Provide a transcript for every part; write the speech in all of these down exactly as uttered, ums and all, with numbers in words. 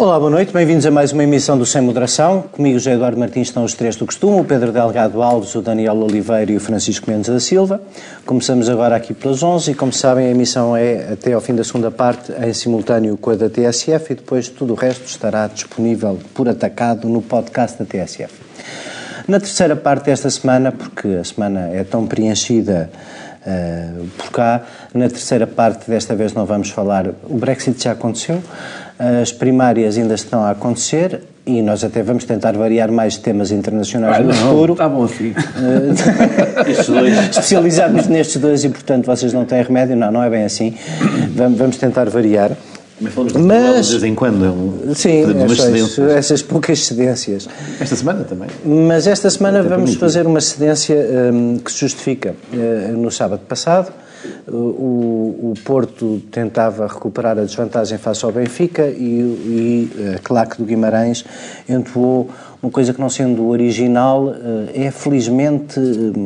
Olá, boa noite, bem-vindos a mais uma emissão do Sem Moderação. Comigo, José Eduardo Martins, estão os três do costume, o Pedro Delgado Alves, o Daniel Oliveira e o Francisco Mendes da Silva. Começamos agora aqui pelas onze e, como sabem, a emissão é até ao fim da segunda parte em simultâneo com a da T S F e depois tudo o resto estará disponível por atacado no podcast da T S F. Na terceira parte desta semana, porque a semana é tão preenchida uh, por cá, na terceira parte desta vez não vamos falar, o Brexit já aconteceu, as primárias ainda estão a acontecer e nós até vamos tentar variar mais temas internacionais ah, no não, futuro. Está bom assim. Estes dois. Especializados nestes dois e, portanto, vocês não têm remédio. Não, não é bem assim. Vamos, vamos tentar variar. Mas falamos de Mas, de vez em quando. É um, sim, essas, essas poucas cedências. Esta semana também. Mas esta semana vamos permitido. fazer uma cedência um, que se justifica. Uh, no sábado passado, O, o Porto tentava recuperar a desvantagem face ao Benfica e, e a claque do Guimarães entoou uma coisa que, não sendo original, é felizmente,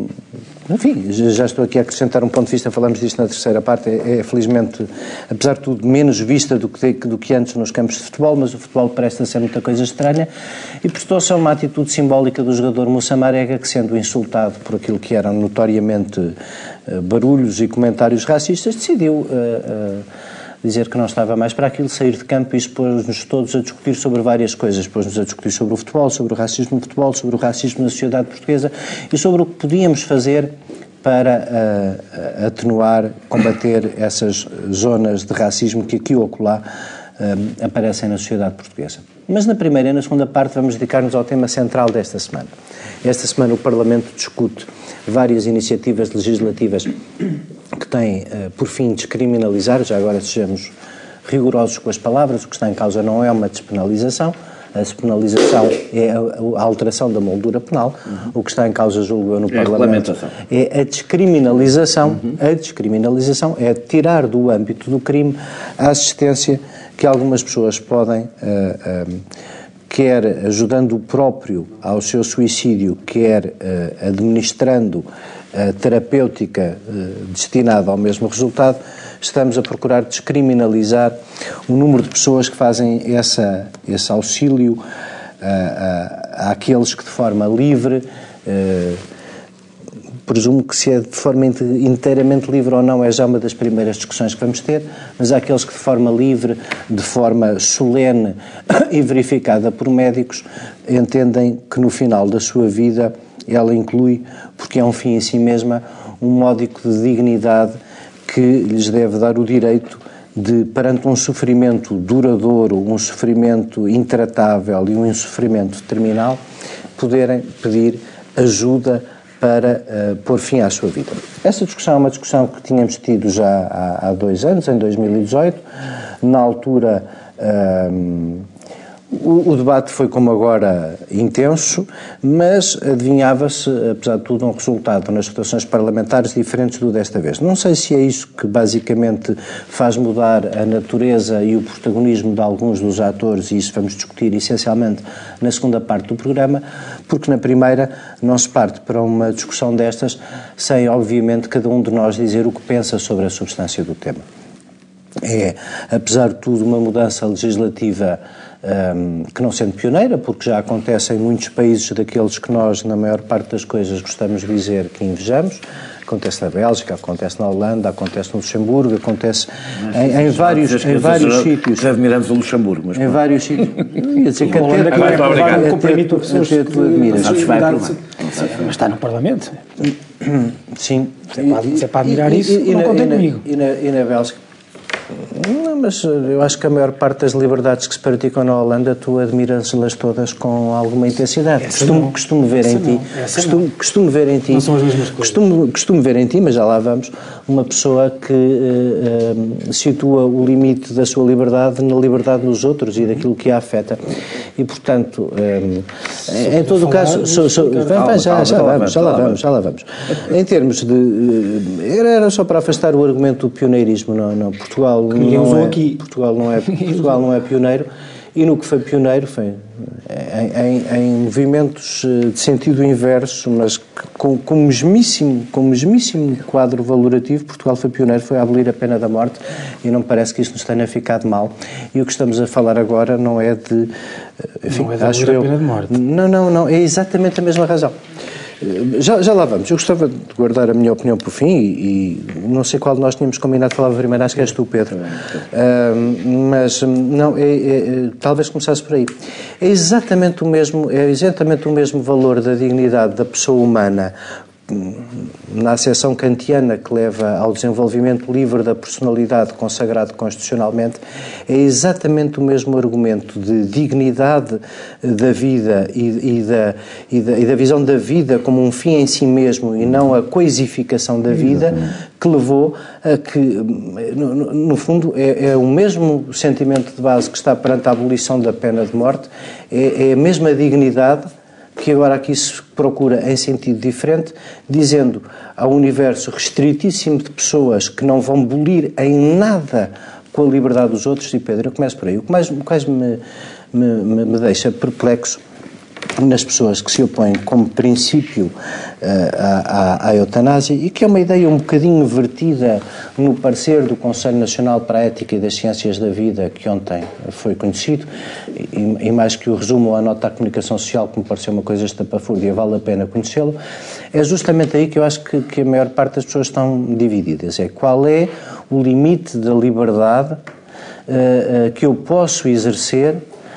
enfim, já estou aqui a acrescentar um ponto de vista, falamos disto na terceira parte, é, é felizmente, apesar de tudo, menos vista do que, do que antes nos campos de futebol, mas o futebol parece ser muita coisa estranha e prestou-se a uma atitude simbólica do jogador Moussa Marega, que, sendo insultado por aquilo que eram notoriamente uh, barulhos e comentários racistas, decidiu uh, uh, dizer que não estava mais para aquilo, sair de campo e expôs-nos todos a discutir sobre várias coisas. Expôs-nos a discutir sobre o futebol, sobre o racismo no futebol, sobre o racismo na sociedade portuguesa e sobre o que podíamos fazer para uh, atenuar, combater essas zonas de racismo que aqui ou acolá uh, aparecem na sociedade portuguesa. Mas na primeira e na segunda parte vamos dedicar-nos ao tema central desta semana. Esta semana o Parlamento discute várias iniciativas legislativas que têm uh, por fim descriminalizar, já agora sejamos rigorosos com as palavras, o que está em causa não é uma despenalização, a despenalização é a, a alteração da moldura penal, uhum. O que está em causa, julgo eu, no é Parlamento, é a descriminalização, uhum. A descriminalização é tirar do âmbito do crime a assistência que algumas pessoas podem, uh, uh, quer ajudando o próprio ao seu suicídio, quer uh, administrando a terapêutica uh, destinada ao mesmo resultado, estamos a procurar descriminalizar o número de pessoas que fazem essa, esse auxílio uh, uh, àqueles que de forma livre, uh, presumo que se é de forma inteiramente livre ou não é já uma das primeiras discussões que vamos ter, mas àqueles que de forma livre, de forma solene e verificada por médicos, entendem que no final da sua vida ela inclui, porque é um fim em si mesma, um módico de dignidade que lhes deve dar o direito de, perante um sofrimento duradouro, um sofrimento intratável e um sofrimento terminal, poderem pedir ajuda para uh, pôr fim à sua vida. Essa discussão é uma discussão que tínhamos tido já há, há dois anos, em dois mil e dezoito. Na altura, uh, o, o debate foi, como agora, intenso, mas adivinhava-se, apesar de tudo, um resultado nas votações parlamentares diferentes do desta vez. Não sei se é isso que, basicamente, faz mudar a natureza e o protagonismo de alguns dos atores, e isso vamos discutir, essencialmente, na segunda parte do programa, porque na primeira não se parte para uma discussão destas sem, obviamente, cada um de nós dizer o que pensa sobre a substância do tema. É, apesar de tudo, uma mudança legislativa um, que não sendo pioneira, porque já acontece em muitos países daqueles que nós, na maior parte das coisas, gostamos de dizer que invejamos. Acontece na Bélgica, acontece na Holanda, acontece no Luxemburgo, acontece em, em vários, em vários sítios. Já admiramos o Luxemburgo, mas... Em vários sítios. Ia dizer que até... Agora que permite pessoas... Até tu admiras. Mas está no Parlamento. Sim. Se é para admirar isso, não contem comigo. E na Bélgica? Não, mas eu acho que a maior parte das liberdades que se praticam na Holanda tu admiras-las todas com alguma intensidade. Costumo, costumo ver em ti, costumo, costumo ver em ti, não são as mesmas coisas. Costumo, costumo ver em ti, mas já lá vamos, uma pessoa que uh, uh, situa o limite da sua liberdade na liberdade dos outros e daquilo que a afeta. E, portanto, um, em, em todo o caso, sou, sou, calma, já, calma, já, calma, vamos, já lá vamos, já lá vamos. Em termos de, uh, era só para afastar o argumento do pioneirismo, não, não, Portugal que ninguém não usou é, aqui. Portugal não é, Portugal não é pioneiro e no que foi pioneiro foi em, em, em movimentos de sentido inverso, mas com, com, o mesmíssimo, com o mesmíssimo quadro valorativo. Portugal foi pioneiro, foi a abolir a pena da morte, e não me parece que isso nos tenha ficado mal. E o que estamos a falar agora não é de... Enfim, não é de abolir a pena de morte. Não, não, não, é exatamente a mesma razão. Já, já lá vamos. Eu gostava de guardar a minha opinião por fim e, e não sei qual de nós tínhamos combinado de falar primeiro, acho que és tu, Pedro. Uh, mas, não, é, é, talvez começasse por aí. É exatamente o mesmo, é exatamente o mesmo valor da dignidade da pessoa humana, na acessão kantiana que leva ao desenvolvimento livre da personalidade consagrado constitucionalmente, é exatamente o mesmo argumento de dignidade da vida e, e, da, e, da, e da visão da vida como um fim em si mesmo e não a coisificação da vida, exatamente, que levou a que, no, no fundo, é, é o mesmo sentimento de base que está perante a abolição da pena de morte, é, é a mesma dignidade que agora aqui se procura em sentido diferente, dizendo ao universo restritíssimo de pessoas que não vão bolir em nada com a liberdade dos outros. E Pedro, eu começo por aí. O que mais, o que mais me, me, me deixa perplexo nas pessoas que se opõem como princípio uh, à, à, à eutanásia, e que é uma ideia um bocadinho vertida no parecer do Conselho Nacional para a Ética e das Ciências da Vida, que ontem foi conhecido, e, e mais que o resumo ou a nota à comunicação social, que me pareceu uma coisa estapafúrdia, vale a pena conhecê-lo, é justamente aí que eu acho que, que a maior parte das pessoas estão divididas. É qual é o limite da liberdade uh, uh, que eu posso exercer,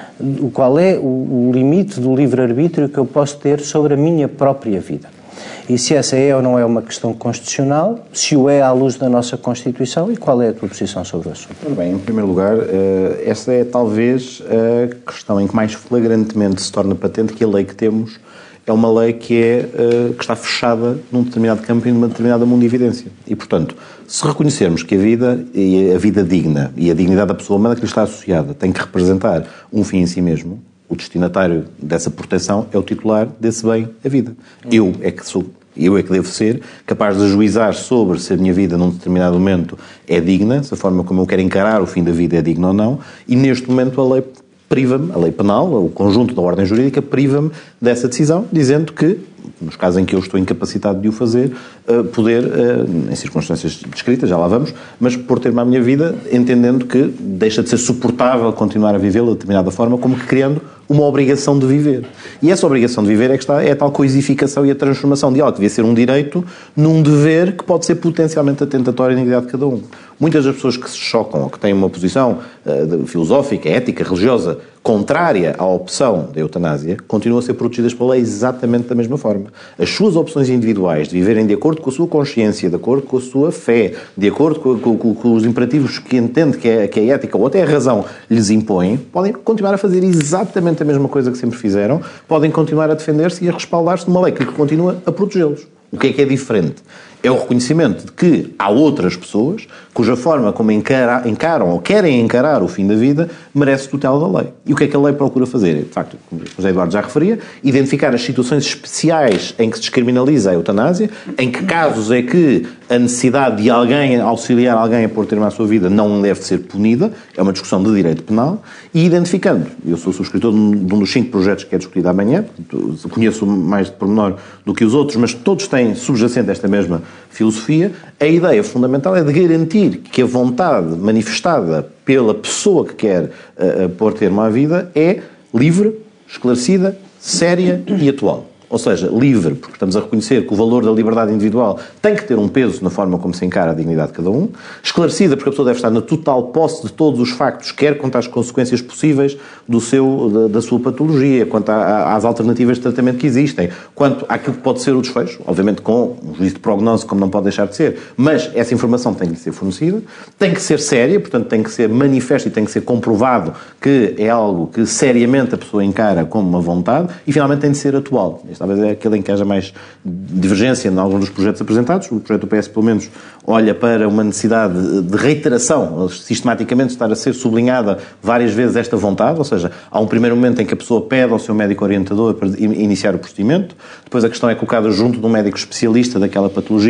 qual é o, o limite do livre-arbítrio que eu posso ter sobre a minha própria vida. E se essa é ou não é uma questão constitucional, se o é à luz da nossa Constituição, e qual é a tua posição sobre o assunto? Muito bem, em primeiro lugar, essa é talvez a questão em que mais flagrantemente se torna patente que a lei que temos é uma lei que, é, que está fechada num determinado campo e numa determinada mundividência. E, portanto, se reconhecermos que a vida, e a vida digna e a dignidade da pessoa humana que lhe está associada tem que representar um fim em si mesmo, o destinatário dessa proteção é o titular desse bem, a vida. Eu é que sou, eu é que devo ser capaz de ajuizar sobre se a minha vida num determinado momento é digna, se a forma como eu quero encarar o fim da vida é digna ou não, e neste momento a lei priva-me, a lei penal, o conjunto da ordem jurídica, priva-me dessa decisão, dizendo que, nos casos em que eu estou incapacitado de o fazer, poder, em circunstâncias descritas, já lá vamos, mas por termo à minha vida, entendendo que deixa de ser suportável continuar a vivê-la de determinada forma, como que criando uma obrigação de viver. E essa obrigação de viver é que está, é a tal coisificação e a transformação de algo que devia ser um direito num dever que pode ser potencialmente atentatório à dignidade de cada um. Muitas das pessoas que se chocam ou que têm uma posição uh, filosófica, ética, religiosa, contrária à opção da eutanásia, continuam a ser protegidas pela lei exatamente da mesma forma. As suas opções individuais de viverem de acordo com a sua consciência, de acordo com a sua fé, de acordo com, com, com, com os imperativos que entende que é, que é ética ou até a razão lhes impõe, podem continuar a fazer exatamente a mesma coisa que sempre fizeram, podem continuar a defender-se e a respaldar-se numa lei que continua a protegê-los. O que é que é diferente? É o reconhecimento de que há outras pessoas cuja forma como encara, encaram ou querem encarar o fim da vida merece tutela da lei. E o que é que a lei procura fazer? De facto, como o José Eduardo já referia, identificar as situações especiais em que se descriminaliza a eutanásia, em que casos é que a necessidade de alguém auxiliar alguém a pôr termo à sua vida não deve ser punida, é uma discussão de direito penal, e identificando, eu sou subscritor de um dos cinco projetos que é discutido amanhã, conheço mais de pormenor do que os outros, mas todos têm subjacente esta mesma filosofia. A ideia fundamental é de garantir que a vontade manifestada pela pessoa que quer uh, pôr termo à vida é livre, esclarecida, séria e atual. Ou seja, livre, porque estamos a reconhecer que o valor da liberdade individual tem que ter um peso na forma como se encara a dignidade de cada um. Esclarecida, porque a pessoa deve estar na total posse de todos os factos, quer quanto às consequências possíveis do seu, da, da sua patologia, quanto à, às alternativas de tratamento que existem, quanto àquilo que pode ser o desfecho, obviamente com um juízo de prognose, como não pode deixar de ser, mas essa informação tem que ser fornecida, tem que ser séria, portanto tem que ser manifesto e tem que ser comprovado que é algo que seriamente a pessoa encara como uma vontade, e finalmente tem de ser atual. Talvez é aquele em que haja mais divergência em alguns dos projetos apresentados. O projeto do P S, pelo menos, olha para uma necessidade de reiteração, sistematicamente estar a ser sublinhada várias vezes esta vontade, ou seja, há um primeiro momento em que a pessoa pede ao seu médico orientador para iniciar o procedimento, depois a questão é colocada junto de um médico especialista daquela patologia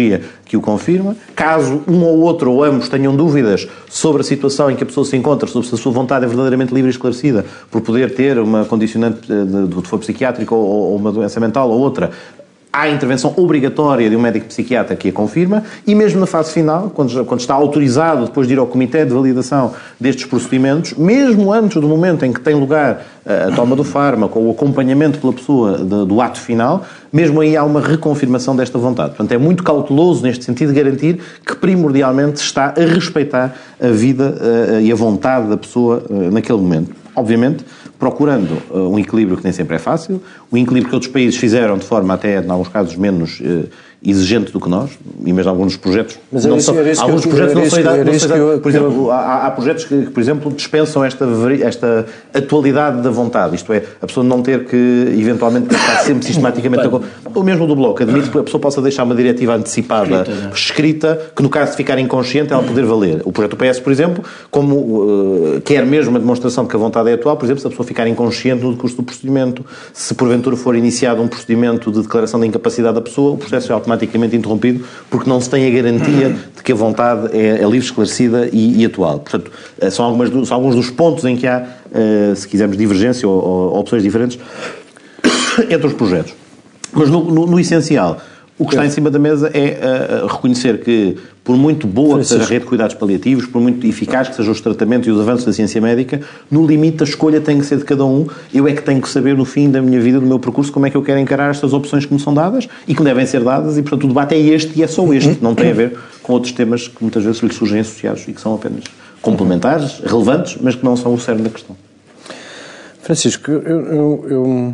que o confirma. Caso um ou outro ou ambos tenham dúvidas sobre a situação em que a pessoa se encontra, sobre se a sua vontade é verdadeiramente livre e esclarecida por poder ter uma condicionante de, de foro psiquiátrico ou, ou uma doença mental ou outra, há a intervenção obrigatória de um médico psiquiatra que a confirma e mesmo na fase final, quando, quando está autorizado depois de ir ao comitê de validação destes procedimentos, mesmo antes do momento em que tem lugar a toma do fármaco ou o acompanhamento pela pessoa de, do ato final, mesmo aí há uma reconfirmação desta vontade. Portanto, é muito cauteloso neste sentido de garantir que primordialmente está a respeitar a vida uh, e a vontade da pessoa uh, naquele momento. Obviamente, procurando uh, um equilíbrio que nem sempre é fácil, um equilíbrio que outros países fizeram de forma até, em alguns casos, menos uh, exigente do que nós, e mesmo alguns projetos... Mas não são, alguns eu, projetos não são idade, por exemplo, há, há projetos que, por exemplo, dispensam esta, esta atualidade da vontade, isto é, a pessoa não ter que, eventualmente, estar sempre sistematicamente... Ou mesmo do Bloco, admite que a pessoa possa deixar uma diretiva antecipada, escrita, escrita, que no caso de ficar inconsciente, ela poder valer. O projeto do P S, por exemplo, como uh, quer mesmo uma demonstração de que a vontade é atual, por exemplo, se a pessoa ficar inconsciente no decurso do procedimento, se porventura for iniciado um procedimento de declaração de incapacidade da pessoa, o processo é automaticamente interrompido porque não se tem a garantia de que a vontade é, é livre, esclarecida e, e atual. Portanto, são, algumas, são alguns dos pontos em que há, uh, se quisermos, divergência ou, ou opções diferentes entre os projetos. Mas no, no, no essencial, o que está em cima da mesa é uh, reconhecer que, por muito boa que seja a rede de cuidados paliativos, por muito eficaz que sejam os tratamentos e os avanços da ciência médica, no limite a escolha tem que ser de cada um. Eu é que tenho que saber no fim da minha vida, do meu percurso, como é que eu quero encarar estas opções que me são dadas e que me devem ser dadas, e portanto o debate é este e é só este. Não tem a ver com outros temas que muitas vezes lhe surgem associados e que são apenas complementares, relevantes, mas que não são o cerne da questão. Francisco, eu... eu, eu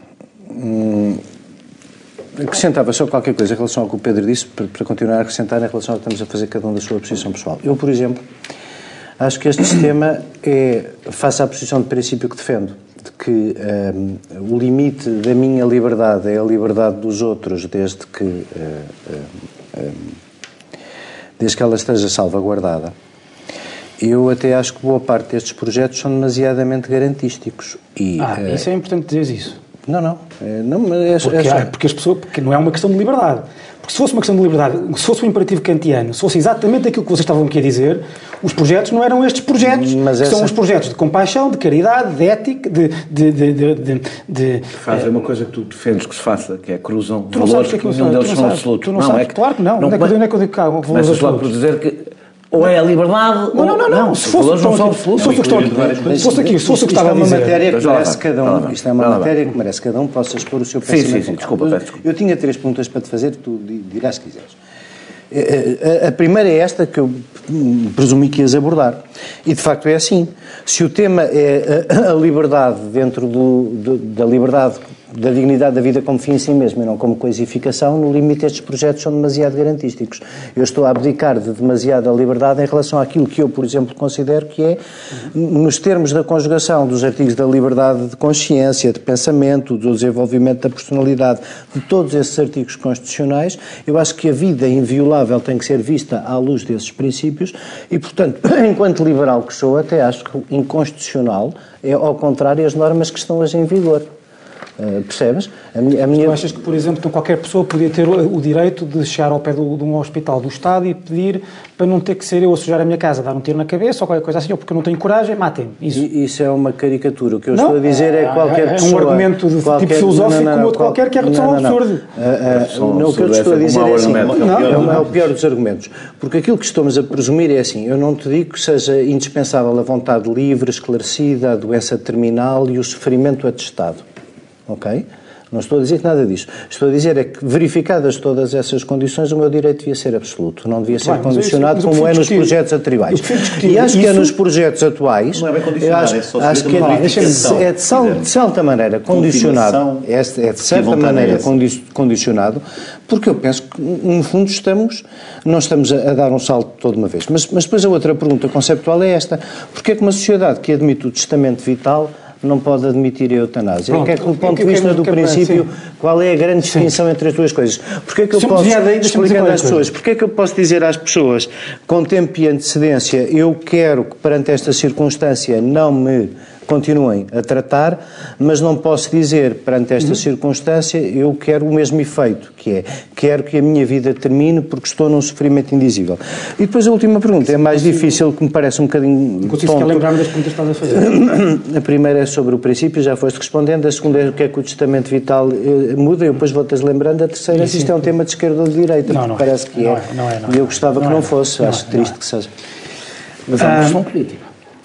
hum... acrescentava só qualquer coisa em relação ao que o Pedro disse, para, para continuar a acrescentar em relação ao que estamos a fazer cada um da sua posição pessoal. Eu, por exemplo, acho que este sistema é, face à posição de princípio que defendo, de que um, o limite da minha liberdade é a liberdade dos outros, desde que, uh, uh, um, desde que ela esteja salvaguardada. Eu até acho que boa parte destes projetos são demasiadamente garantísticos. E, ah, uh, isso é importante dizer isso. Não, não. É, não é, porque, é, há, porque as pessoas, porque não é uma questão de liberdade. Porque se fosse uma questão de liberdade, se fosse um imperativo kantiano, se fosse exatamente aquilo que vocês estavam aqui a dizer, os projetos não eram estes projetos. Mas essa... São os projetos de compaixão, de caridade, de ética, de... de, de, de, de, de Fazem é, uma coisa que tu defendes que se faça, que é cruzam valores que nenhum deles são absolutos. Tu não, não sabes, é que, claro que não. Não, não é que eu digo cá, valores absolutos. Por dizer que ou é a liberdade, não, não, não, não. Se fosse o que estava a dizer. Matéria que merece cada um. Isto é uma matéria que merece cada um possa expor o seu pensamento. Sim, sim, sim, desculpa, peço desculpa. Eu tinha três perguntas para te fazer, tu dirás se quiseres. A primeira é esta que eu presumi que ias abordar. E de facto é assim. Se o tema é a liberdade dentro do, do, da liberdade, da dignidade da vida como fim em si mesmo e não como coisificação, no limite estes projetos são demasiado garantísticos. Eu estou a abdicar de demasiada liberdade em relação àquilo que eu, por exemplo, considero que é, nos termos da conjugação dos artigos da liberdade de consciência, de pensamento, do desenvolvimento da personalidade, de todos esses artigos constitucionais, eu acho que a vida inviolável tem que ser vista à luz desses princípios e, portanto, enquanto liberal que sou, até acho que inconstitucional é, ao contrário, as normas que estão hoje em vigor. Uh, percebes? A minha, a minha... Tu achas que, por exemplo, então qualquer pessoa podia ter o, o direito de chegar ao pé do, de um hospital do Estado e pedir para não ter que ser eu a sujar a minha casa, dar um tiro na cabeça ou qualquer coisa assim, ou porque eu não tenho coragem, matem-me. Isso. Isso é uma caricatura. O que eu não, estou a dizer é, é qualquer é, pessoa... É um argumento de qualquer, tipo filosófico não, não, não, como outro qual, qualquer que é redução ao absurdo. Uh, uh, o que eu te estou a dizer é assim, não, não, é o pior dos argumentos. Porque aquilo que estamos a presumir é assim, eu não te digo que seja indispensável a vontade livre, esclarecida, a doença terminal e o sofrimento atestado. Ok? Não estou a dizer nada disso. Estou a dizer é que, verificadas todas essas condições, o meu direito devia ser absoluto. Não devia ser Bem, condicionado isso, como é nos projetos atuais. E acho isso... que é nos projetos atuais... Não é bem condicionado, acho, é só acho que é, é de, sal, de certa maneira condicionado. É, é de certa maneira condicionado, porque eu penso que, no fundo, estamos, não estamos a, a dar um salto toda uma vez. Mas, mas depois a outra pergunta conceptual é esta. Porquê é que uma sociedade que admite o testamento vital não pode admitir a eutanásia? Pronto, que é que, do ponto de vista do princípio, sim. Qual é a grande distinção sim. entre as duas coisas? Porquê é que eu Somos posso, daí, explicando às pessoas, porquê é que eu posso dizer às pessoas, com tempo e antecedência, eu quero que perante esta circunstância não me continuem a tratar, mas não posso dizer, perante esta uhum. circunstância, eu quero o mesmo efeito, que é, quero que a minha vida termine porque estou num sofrimento indizível. E depois a última pergunta, é mais difícil, que me parece um bocadinho tonto. Consigo lembrar-me das perguntas que estás a fazer. A primeira é sobre o princípio, já foste respondendo, a segunda é o que é que o testamento vital muda, e depois voltas lembrando, a terceira é se isto é um tema de esquerda ou de direita, não, porque não parece é. que não é. é. Não é, não é. E eu gostava não que não é. fosse, não acho é. triste não é. que seja. Mas é uma questão política.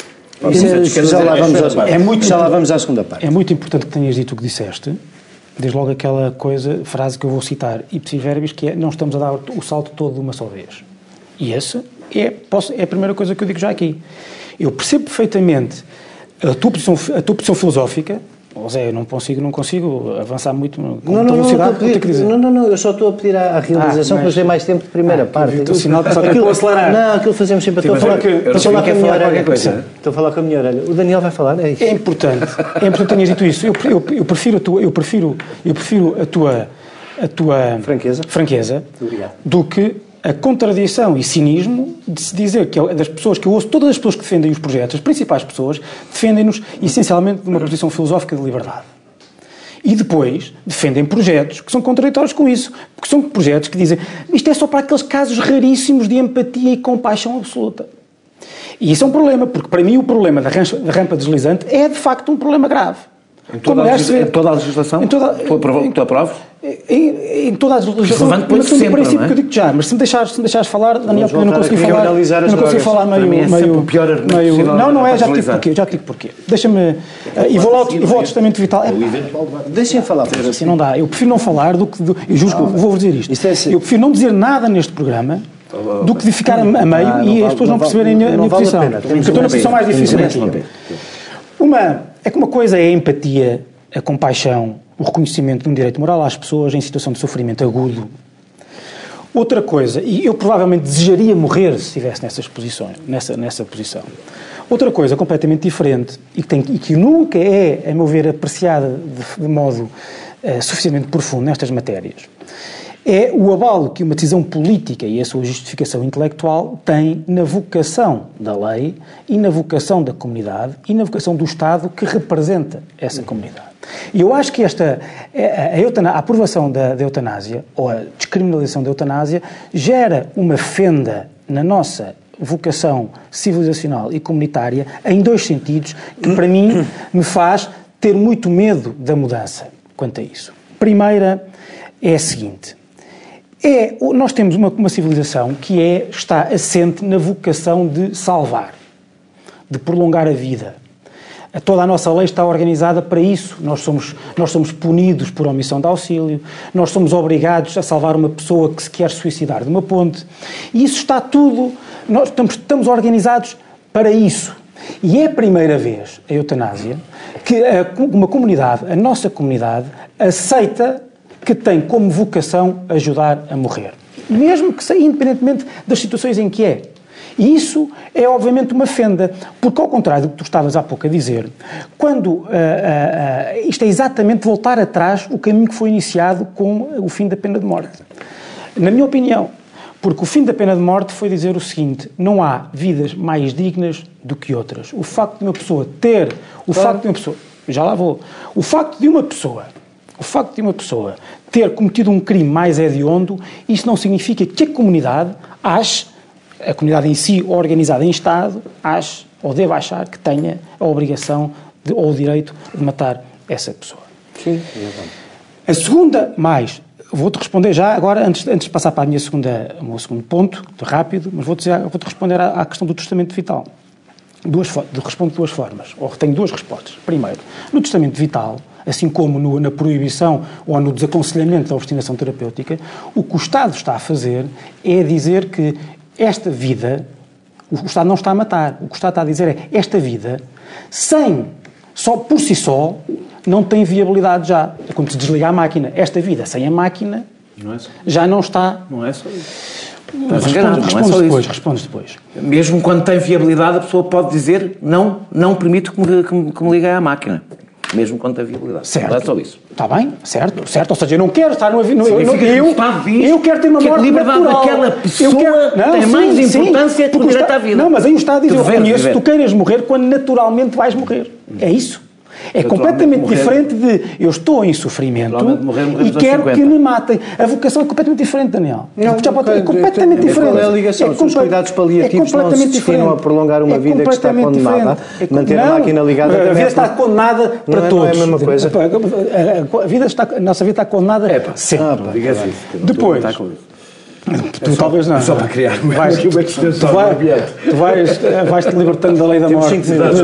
Isso, já, lá vamos a, é muito, já lá vamos à segunda parte. É muito importante que tenhas dito o que disseste, desde logo aquela coisa, frase que eu vou citar, ipsis verbis, que é, não estamos a dar o salto todo de uma só vez. E essa é, posso, é a primeira coisa que eu digo já aqui. Eu percebo perfeitamente a tua posição, a tua posição filosófica. Oh, Zé, eu não consigo, não consigo avançar muito com não, não, velocidade. Não, pedir, dizer. não, não, não, eu só estou a pedir à realização ah, para ter mais tempo de primeira ah, parte. Estou sinal que só quero acelerar. Não, aquilo fazemos sempre. Estou a falar, que, estou a falar com a minha orelha. Coisa. Estou a falar com a minha orelha. O Daniel vai falar, é isso. É importante, é importante que tenhas dito isso. Eu, eu, eu, prefiro a tua, eu, prefiro, eu prefiro a tua, a tua franqueza, franqueza do que a contradição e cinismo de se dizer que das pessoas que eu ouço, todas as pessoas que defendem os projetos, as principais pessoas, defendem-nos essencialmente de uma posição filosófica de liberdade. E depois defendem projetos que são contraditórios com isso, porque são projetos que dizem isto é só para aqueles casos raríssimos de empatia e compaixão absoluta. E isso é um problema, porque para mim o problema da, rancha, da rampa deslizante é de facto um problema grave. Em toda, a, legisla... em toda a legislação? Em toda... Tu, aprov... tu aprovas? Em, em toda a legislação. Mas no princípio não é? Que eu digo já, mas se me deixares, se me deixares falar, Daniel, porque eu não consegui falar. Eu não consegui falar meio. Para mim é meio, o pior argumento meio possível. Não, não é, já te digo porquê. Já te digo porquê. Deixa-me. Uh, e vou lá ao, vou ao testamento vital. É, deixem falar. Assim não dá. Eu prefiro não falar do que. Do, eu juro que vou dizer isto. isto é assim. Eu prefiro não dizer nada neste programa do que de ficar a, a meio ah, e as pessoas não, não perceberem não, a minha, não vale posição. A porque eu estou na posição mais difícil aqui. Uma, é que uma coisa é a empatia, a compaixão, o reconhecimento de um direito moral às pessoas em situação de sofrimento agudo. Outra coisa, e eu provavelmente desejaria morrer se estivesse nessas posições, nessa, nessa posição. Outra coisa completamente diferente e que, tem, e que nunca é, a meu ver, apreciada de, de modo uh, suficientemente profundo nestas matérias, é o abalo que uma decisão política e a sua justificação intelectual tem na vocação da lei e na vocação da comunidade e na vocação do Estado que representa essa comunidade. E eu acho que esta, a, a, eutaná, a aprovação da, da eutanásia, ou a descriminalização da eutanásia, gera uma fenda na nossa vocação civilizacional e comunitária em dois sentidos que, para mim, me faz ter muito medo da mudança quanto a isso. Primeira é a seguinte. É, nós temos uma, uma civilização que é, está assente na vocação de salvar, de prolongar a vida. Toda a nossa lei está organizada para isso. Nós somos, nós somos punidos por omissão de auxílio, nós somos obrigados a salvar uma pessoa que se quer suicidar de uma ponte. E isso está tudo... Nós estamos, estamos organizados para isso. E é a primeira vez, a eutanásia, que a, uma comunidade, a nossa comunidade, aceita que tem como vocação ajudar a morrer. Mesmo que seja independentemente das situações em que é. E isso é obviamente uma fenda, porque ao contrário do que tu estavas há pouco a dizer, quando uh, uh, uh, isto é exatamente voltar atrás o caminho que foi iniciado com o fim da pena de morte. Na minha opinião, porque o fim da pena de morte foi dizer o seguinte, não há vidas mais dignas do que outras. O facto de uma pessoa ter, o facto de uma pessoa, já lá vou, o facto de uma pessoa O facto de uma pessoa ter cometido um crime mais hediondo, isso não significa que a comunidade ache, a comunidade em si, organizada em Estado, ache ou deva achar que tenha a obrigação de, ou o direito de matar essa pessoa. Sim. A segunda, mais, vou-te responder já agora, antes, antes de passar para a minha segunda, o meu segundo ponto, rápido, mas vou-te, vou-te responder à, à questão do testamento vital. Duas, respondo de duas formas, ou tenho duas respostas. Primeiro, no testamento vital, assim como no, na proibição ou no desaconselhamento da obstinação terapêutica, o que o Estado está a fazer é dizer que esta vida, o Estado não está a matar, o que o Estado está a dizer é esta vida, sem, só por si só, não tem viabilidade já. É como se desliga a máquina. Esta vida sem a máquina não é só já não está... Não é só isso. Mas respondes, respondes, é depois, respondes depois. Mesmo quando tem viabilidade, a pessoa pode dizer não, não permito que me, que me, que me ligue à máquina. Mesmo quando tem viabilidade. Certo. Não é só isso. Está bem, certo, certo. Ou seja, eu não quero estar no... no eu, eu, eu quero ter uma morte natural. A liberdade daquela pessoa quero, não, tem sim, mais importância sim, que o direito à vida. Não, mas aí o Estado diz, eu reconheço que tu queiras morrer quando naturalmente vais morrer. É isso. É completamente diferente de eu estou em sofrimento e quero que me matem. A vocação é completamente diferente, Daniel. Não, é completamente diferente. Qual é a ligação? Se os cuidados paliativos não se destinam a prolongar uma vida que está condenada, manter a máquina ligada... A vida está condenada para todos. Não é a mesma coisa. A, vida está, a nossa vida está condenada sempre. Depois... Tu talvez não. Só para criar vais, tu, vai, tu vais, vais te libertando da lei da morte.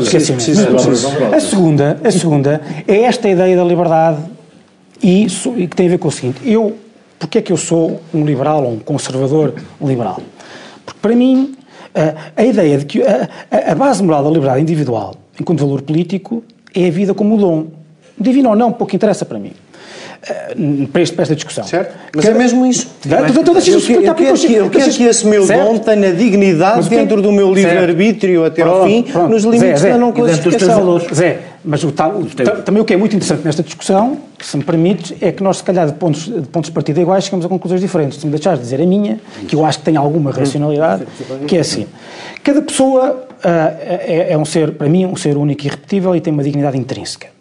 A segunda, a segunda é esta ideia da liberdade e, e que tem a ver com o seguinte. Eu, porque é que eu sou um liberal ou um conservador liberal? Porque para mim a, a ideia de que a, a base moral da liberdade individual enquanto valor político é a vida como o dom. Divino ou não, pouco interessa para mim. Uh, para, este, para esta discussão. Certo? Mas que, é mesmo isso. Eu quero que esse meu dom tenha dignidade mas dentro do meu livre-arbítrio até ao fim, pronto, nos limites Zé, da não classificação. Zé, mas o, o, também o que é muito interessante nesta discussão, se me permites, é que nós, se calhar, de pontos de, pontos de partida iguais, chegamos a conclusões diferentes. Se me deixares dizer a minha, que eu acho que tem alguma racionalidade, que é assim. Cada pessoa uh, é, é um ser, para mim, um ser único e irrepetível e tem uma dignidade intrínseca.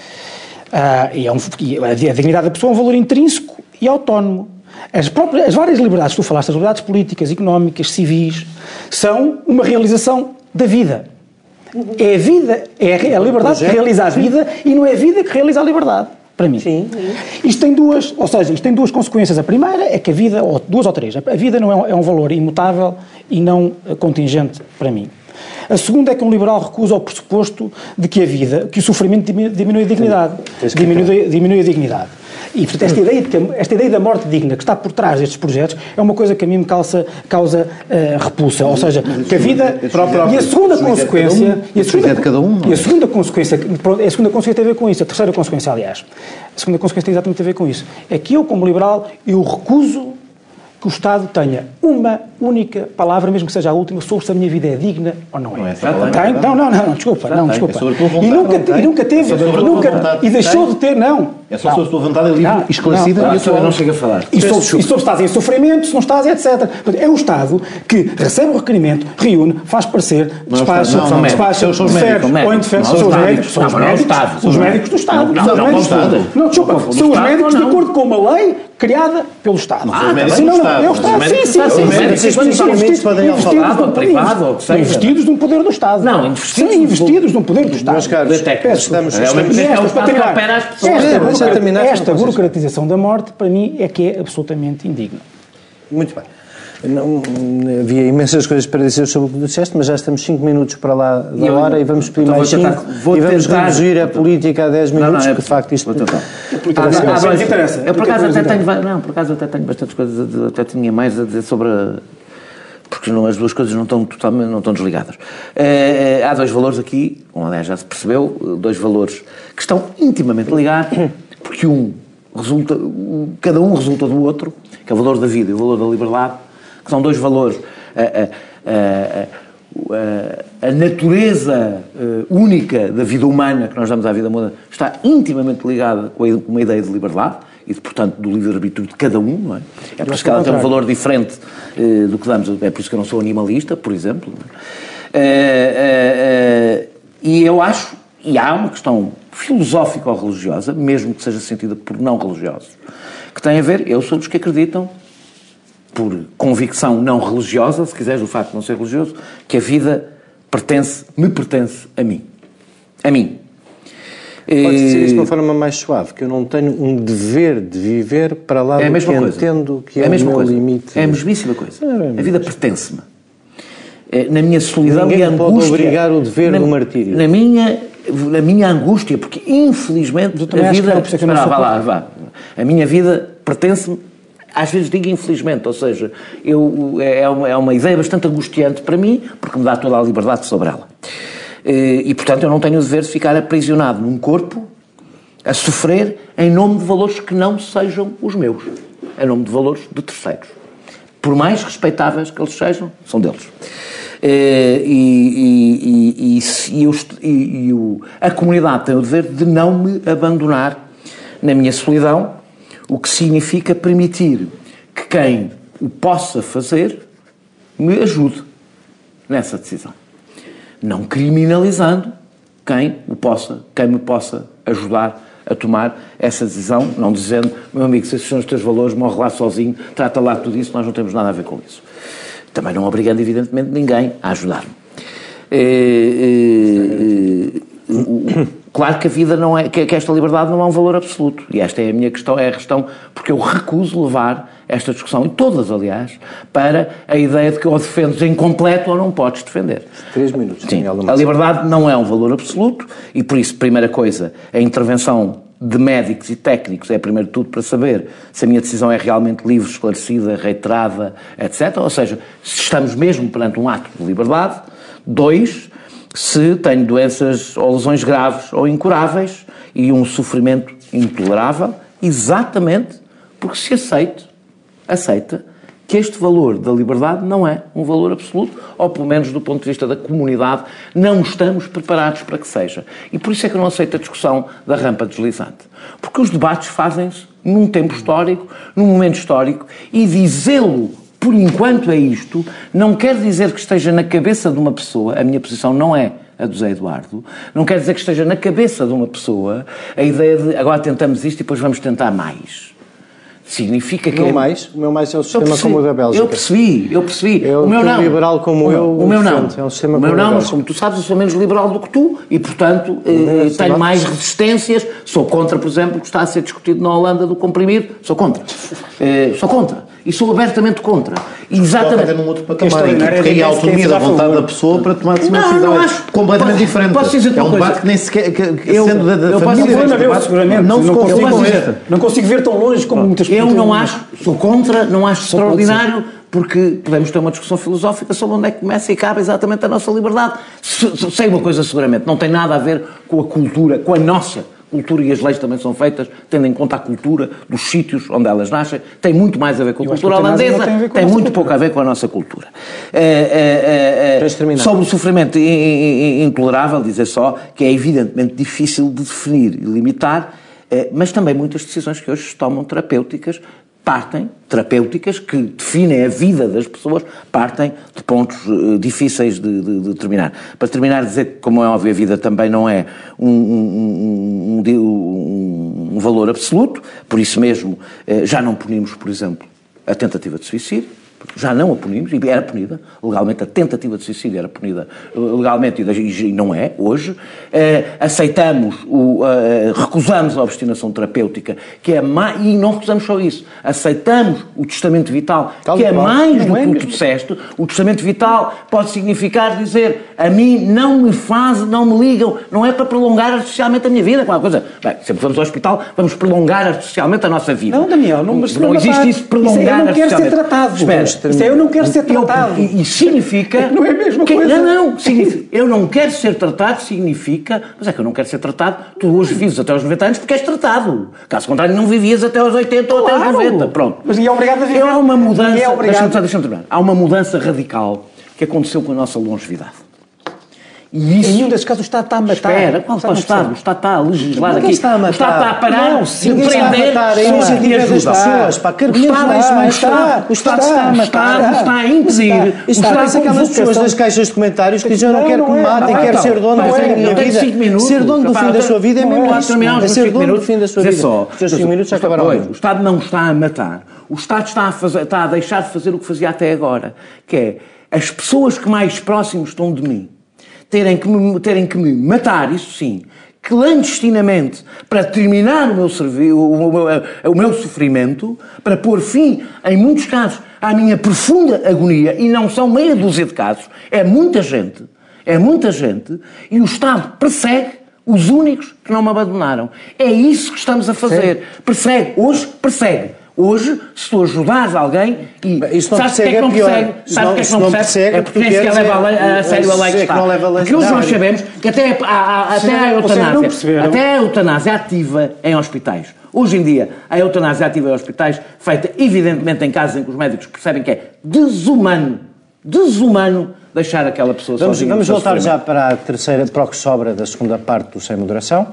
Uh, e, é um, e a dignidade da pessoa é um valor intrínseco e autónomo. As, próprias, as várias liberdades, tu falaste, as liberdades políticas, económicas, civis, são uma realização da vida. É a vida, é a liberdade que realiza a vida e não é a vida que realiza a liberdade, para mim. Sim. Isto tem duas, ou seja, isto tem duas consequências. A primeira é que a vida, ou duas ou três, a vida não é um, é um valor imutável e não contingente para mim. A segunda é que um liberal recusa o pressuposto de que a vida, que o sofrimento diminui a dignidade. Diminui, diminui a dignidade. E, portanto, esta ideia, de que, esta ideia da morte digna que está por trás destes projetos é uma coisa que a mim me causa, causa uh, repulsa. Ou seja, que a vida... E a segunda consequência... E a segunda, e a segunda consequência... A segunda consequência tem a ver com isso. A terceira consequência, aliás. A segunda consequência tem exatamente a ver com isso. É que eu, como liberal, eu recuso que o Estado tenha uma única palavra, mesmo que seja a última, sobre se a minha vida é digna ou não é. Não, é tem? não, não, não, desculpa, não, desculpa. É e, nunca, e nunca teve, é nunca, e deixou de ter, não. É só sobre a tua vontade, é livre, não, esclarecida, não, e a tua não chega a falar. E sobre se estás em sofrimento, se não estás, etcétera. É o Estado que recebe o requerimento, reúne, faz parecer, despacha, despacha, defere ou indefere. São os médicos, são os médicos, os médicos do Estado. Não, não, não, desculpa, são os médicos de acordo com uma lei criada pelo Estado. Não, ah, médicos não, não, é o Estado, sim, sim. Os médicos investidos de um poder do Estado. Não, investidos de um poder do Estado. Meus caros, estamos... Esta burocratização da morte, para mim, é que é absolutamente indigna. Muito bem. Não, havia imensas coisas para dizer sobre o que disseste, mas já estamos cinco minutos para lá da eu, hora eu, e vamos pedir então mais cinco e vamos tentar, reduzir a política a dez minutos, não, não, é, que de facto isto... interessa. Eu por acaso até tenho, não, por acaso até tenho bastantes coisas, a dizer, até tinha mais a dizer sobre a, porque não, as duas coisas não estão totalmente, não estão desligadas. Uh, há dois valores aqui, um, aliás já se percebeu, dois valores que estão intimamente ligados, porque um resulta, cada um resulta do outro, que é o valor da vida e o valor da liberdade, que são dois valores. A, a, a, a natureza única da vida humana que nós damos à vida humana está intimamente ligada com uma ideia de liberdade e, de, portanto, do livre-arbítrio de cada um, não é? É por isso que ela tem um valor diferente uh, do que damos. É por isso que eu não sou animalista, por exemplo. Uh, uh, uh, e eu acho, e há uma questão filosófica ou religiosa, mesmo que seja sentida por não religiosos, que tem a ver, eu sou dos que acreditam, por convicção não religiosa, se quiseres, do facto de não ser religioso, que a vida pertence, me pertence a mim. A mim. Pode dizer isso de uma forma mais suave, que eu não tenho um dever de viver para lá é do que coisa. entendo que é, é o meu coisa. limite. É a mesmíssima coisa. É a vida pertence-me. Na minha solidão Ninguém e angústia... pode obrigar o dever na, do martírio. Na minha, na minha angústia, porque infelizmente a vida... Que que ah, vá lá, vá. A minha vida pertence-me, às vezes digo infelizmente, ou seja, eu, é, uma, é uma ideia bastante angustiante para mim, porque me dá toda a liberdade sobre ela. E, portanto, eu não tenho o dever de ficar aprisionado num corpo a sofrer em nome de valores que não sejam os meus, em nome de valores de terceiros. Por mais respeitáveis que eles sejam, são deles. E, e, e, e, eu, e, e o, a comunidade tem o dever de não me abandonar na minha solidão, o que significa permitir que quem o possa fazer me ajude nessa decisão. Não criminalizando, quem o possa, quem me possa ajudar a tomar essa decisão, não dizendo, meu amigo, se esses são os teus valores, morre lá sozinho, trata lá tudo isso, nós não temos nada a ver com isso. Também não obrigando, evidentemente, ninguém a ajudar-me. É, é, é, claro que a vida não é, que esta liberdade não é um valor absoluto, e esta é a minha questão, é a questão, porque eu recuso levar esta discussão, e todas, aliás, para a ideia de que ou defendes em completo ou não podes defender. Três minutos. Sim, a liberdade não é um valor absoluto, e por isso, primeira coisa, a intervenção de médicos e técnicos é, primeiro de tudo, para saber se a minha decisão é realmente livre, esclarecida, reiterada, etcétera. Ou seja, se estamos mesmo perante um ato de liberdade. Dois, se tenho doenças ou lesões graves ou incuráveis e um sofrimento intolerável, exatamente porque se aceite, aceita que este valor da liberdade não é um valor absoluto, ou pelo menos do ponto de vista da comunidade, não estamos preparados para que seja. E por isso é que eu não aceito a discussão da rampa deslizante. Porque os debates fazem-se num tempo histórico, num momento histórico, e dizê-lo, por enquanto é isto, não quer dizer que esteja na cabeça de uma pessoa, a minha posição não é a do Zé Eduardo, não quer dizer que esteja na cabeça de uma pessoa a ideia de agora tentamos isto e depois vamos tentar mais. Significa que... O meu mais, o meu mais é o sistema como o da Bélgica. Eu percebi, eu percebi. Eu, o meu não. liberal como o eu, o meu não. É um sistema o meu como não, mas como tu sabes, eu sou menos liberal do que tu e, portanto, eh, tenho mais resistências. Sou contra, por exemplo, o que está a ser discutido na Holanda do comprimido. Sou contra. Eh, sou contra. E sou abertamente contra. Exatamente. Num outro patamar, porque aí a autonomia da vontade da pessoa para tomar uma decisão é completamente diferente. Posso dizer é um debate coisa? que nem sequer, que, que eu, sendo da, da eu família, posso dizer, debate, seguramente, não, não, consigo consigo ver. não consigo ver tão longe como muitas pessoas. Eu não acho, sou contra, não acho extraordinário, porque podemos ter uma discussão filosófica sobre onde é que começa e acaba exatamente a nossa liberdade. Sei uma coisa seguramente, não tem nada a ver com a cultura, com a nossa cultura, e as leis também são feitas tendo em conta a cultura dos sítios onde elas nascem, tem muito mais a ver com a Eu cultura holandesa, tem, tem muito cultura. pouco a ver com a nossa cultura. É, é, é, sobre o sofrimento intolerável, dizer só que é evidentemente difícil de definir e limitar, é, mas também muitas decisões que hoje se tomam terapêuticas partem, terapêuticas, que definem a vida das pessoas, partem de pontos uh, difíceis de, de, de determinar. Para terminar, dizer que, como é óbvio, a vida também não é um, um, um, um, um valor absoluto, por isso mesmo uh, já não punimos, por exemplo, a tentativa de suicídio, já não a punimos, e era punida, legalmente a tentativa de suicídio era punida legalmente, e não é, hoje. Uh, aceitamos, o, uh, recusamos a obstinação terapêutica, que é mais, e não recusamos só isso, aceitamos o testamento vital, Tal que é qual. mais do que o que tu disseste. O testamento vital pode significar dizer, a mim não me faz, não me ligam, não é para prolongar artificialmente a minha vida, qualquer coisa. Bem, sempre vamos ao hospital, vamos prolongar artificialmente a nossa vida. Não, Daniel, não, mas não, não existe isso, prolongar isso artificialmente. Eu não quero ser tratado. Espera. Isso é, eu não quero ser tratado. Eu, e, e significa... Não é a mesma que, coisa. Não, não. Significa, eu não quero ser tratado significa... Mas é que eu não quero ser tratado. Tu hoje vives até aos noventa anos porque és tratado. Caso contrário, não vivias até aos oitenta ou até aos noventa. Pronto. Mas ninguém é obrigado a viver. Há uma mudança... É Deixa-me deixa terminar. Há uma mudança radical que aconteceu com a nossa longevidade. E isso... Em nenhum desses casos o Estado está a matar. Espera, qual está o Estado? O Estado está a legislar aqui. Está a matar. O Estado está a parar não, de prender a iniciativa das pessoas. Para que o Estado está, está, o Estado está a matar. Está a impedir. O Estado parece aquelas pessoas das caixas de comentários que dizem eu não quero que me matem, quero ser dono do fim da minha vida. Ser dono do fim da sua vida é mesmo isso. É ser dono do fim da sua vida. Os seus cinco minutos já acabaram. O Estado não está a matar. O Estado está a, fazer, está a deixar de fazer o que fazia até agora, que é as pessoas que mais próximos estão de mim terem que me, terem que me matar, isso sim, clandestinamente, para terminar o meu, servi, o, o, o meu sofrimento, para pôr fim, em muitos casos, à minha profunda agonia, e não são meia dúzia de casos, é muita gente, é muita gente, e o Estado persegue os únicos que não me abandonaram. É isso que estamos a fazer. Sim. Persegue, hoje persegue. Hoje, se tu ajudares alguém e isso sabes porque é que não persegue? Sabes porque é que não persegue? É porque nem sequer leva a, lei, a sério a lei que está. Porque hoje nós sabemos que até a, a, até a eutanásia, até a eutanásia ativa em hospitais. Hoje em dia, a eutanásia ativa em hospitais, feita evidentemente em casos em que os médicos percebem que é desumano, desumano deixar aquela pessoa vamos, sozinha. Vamos voltar já para a terceira, para o que sobra da segunda parte do Sem Moderação.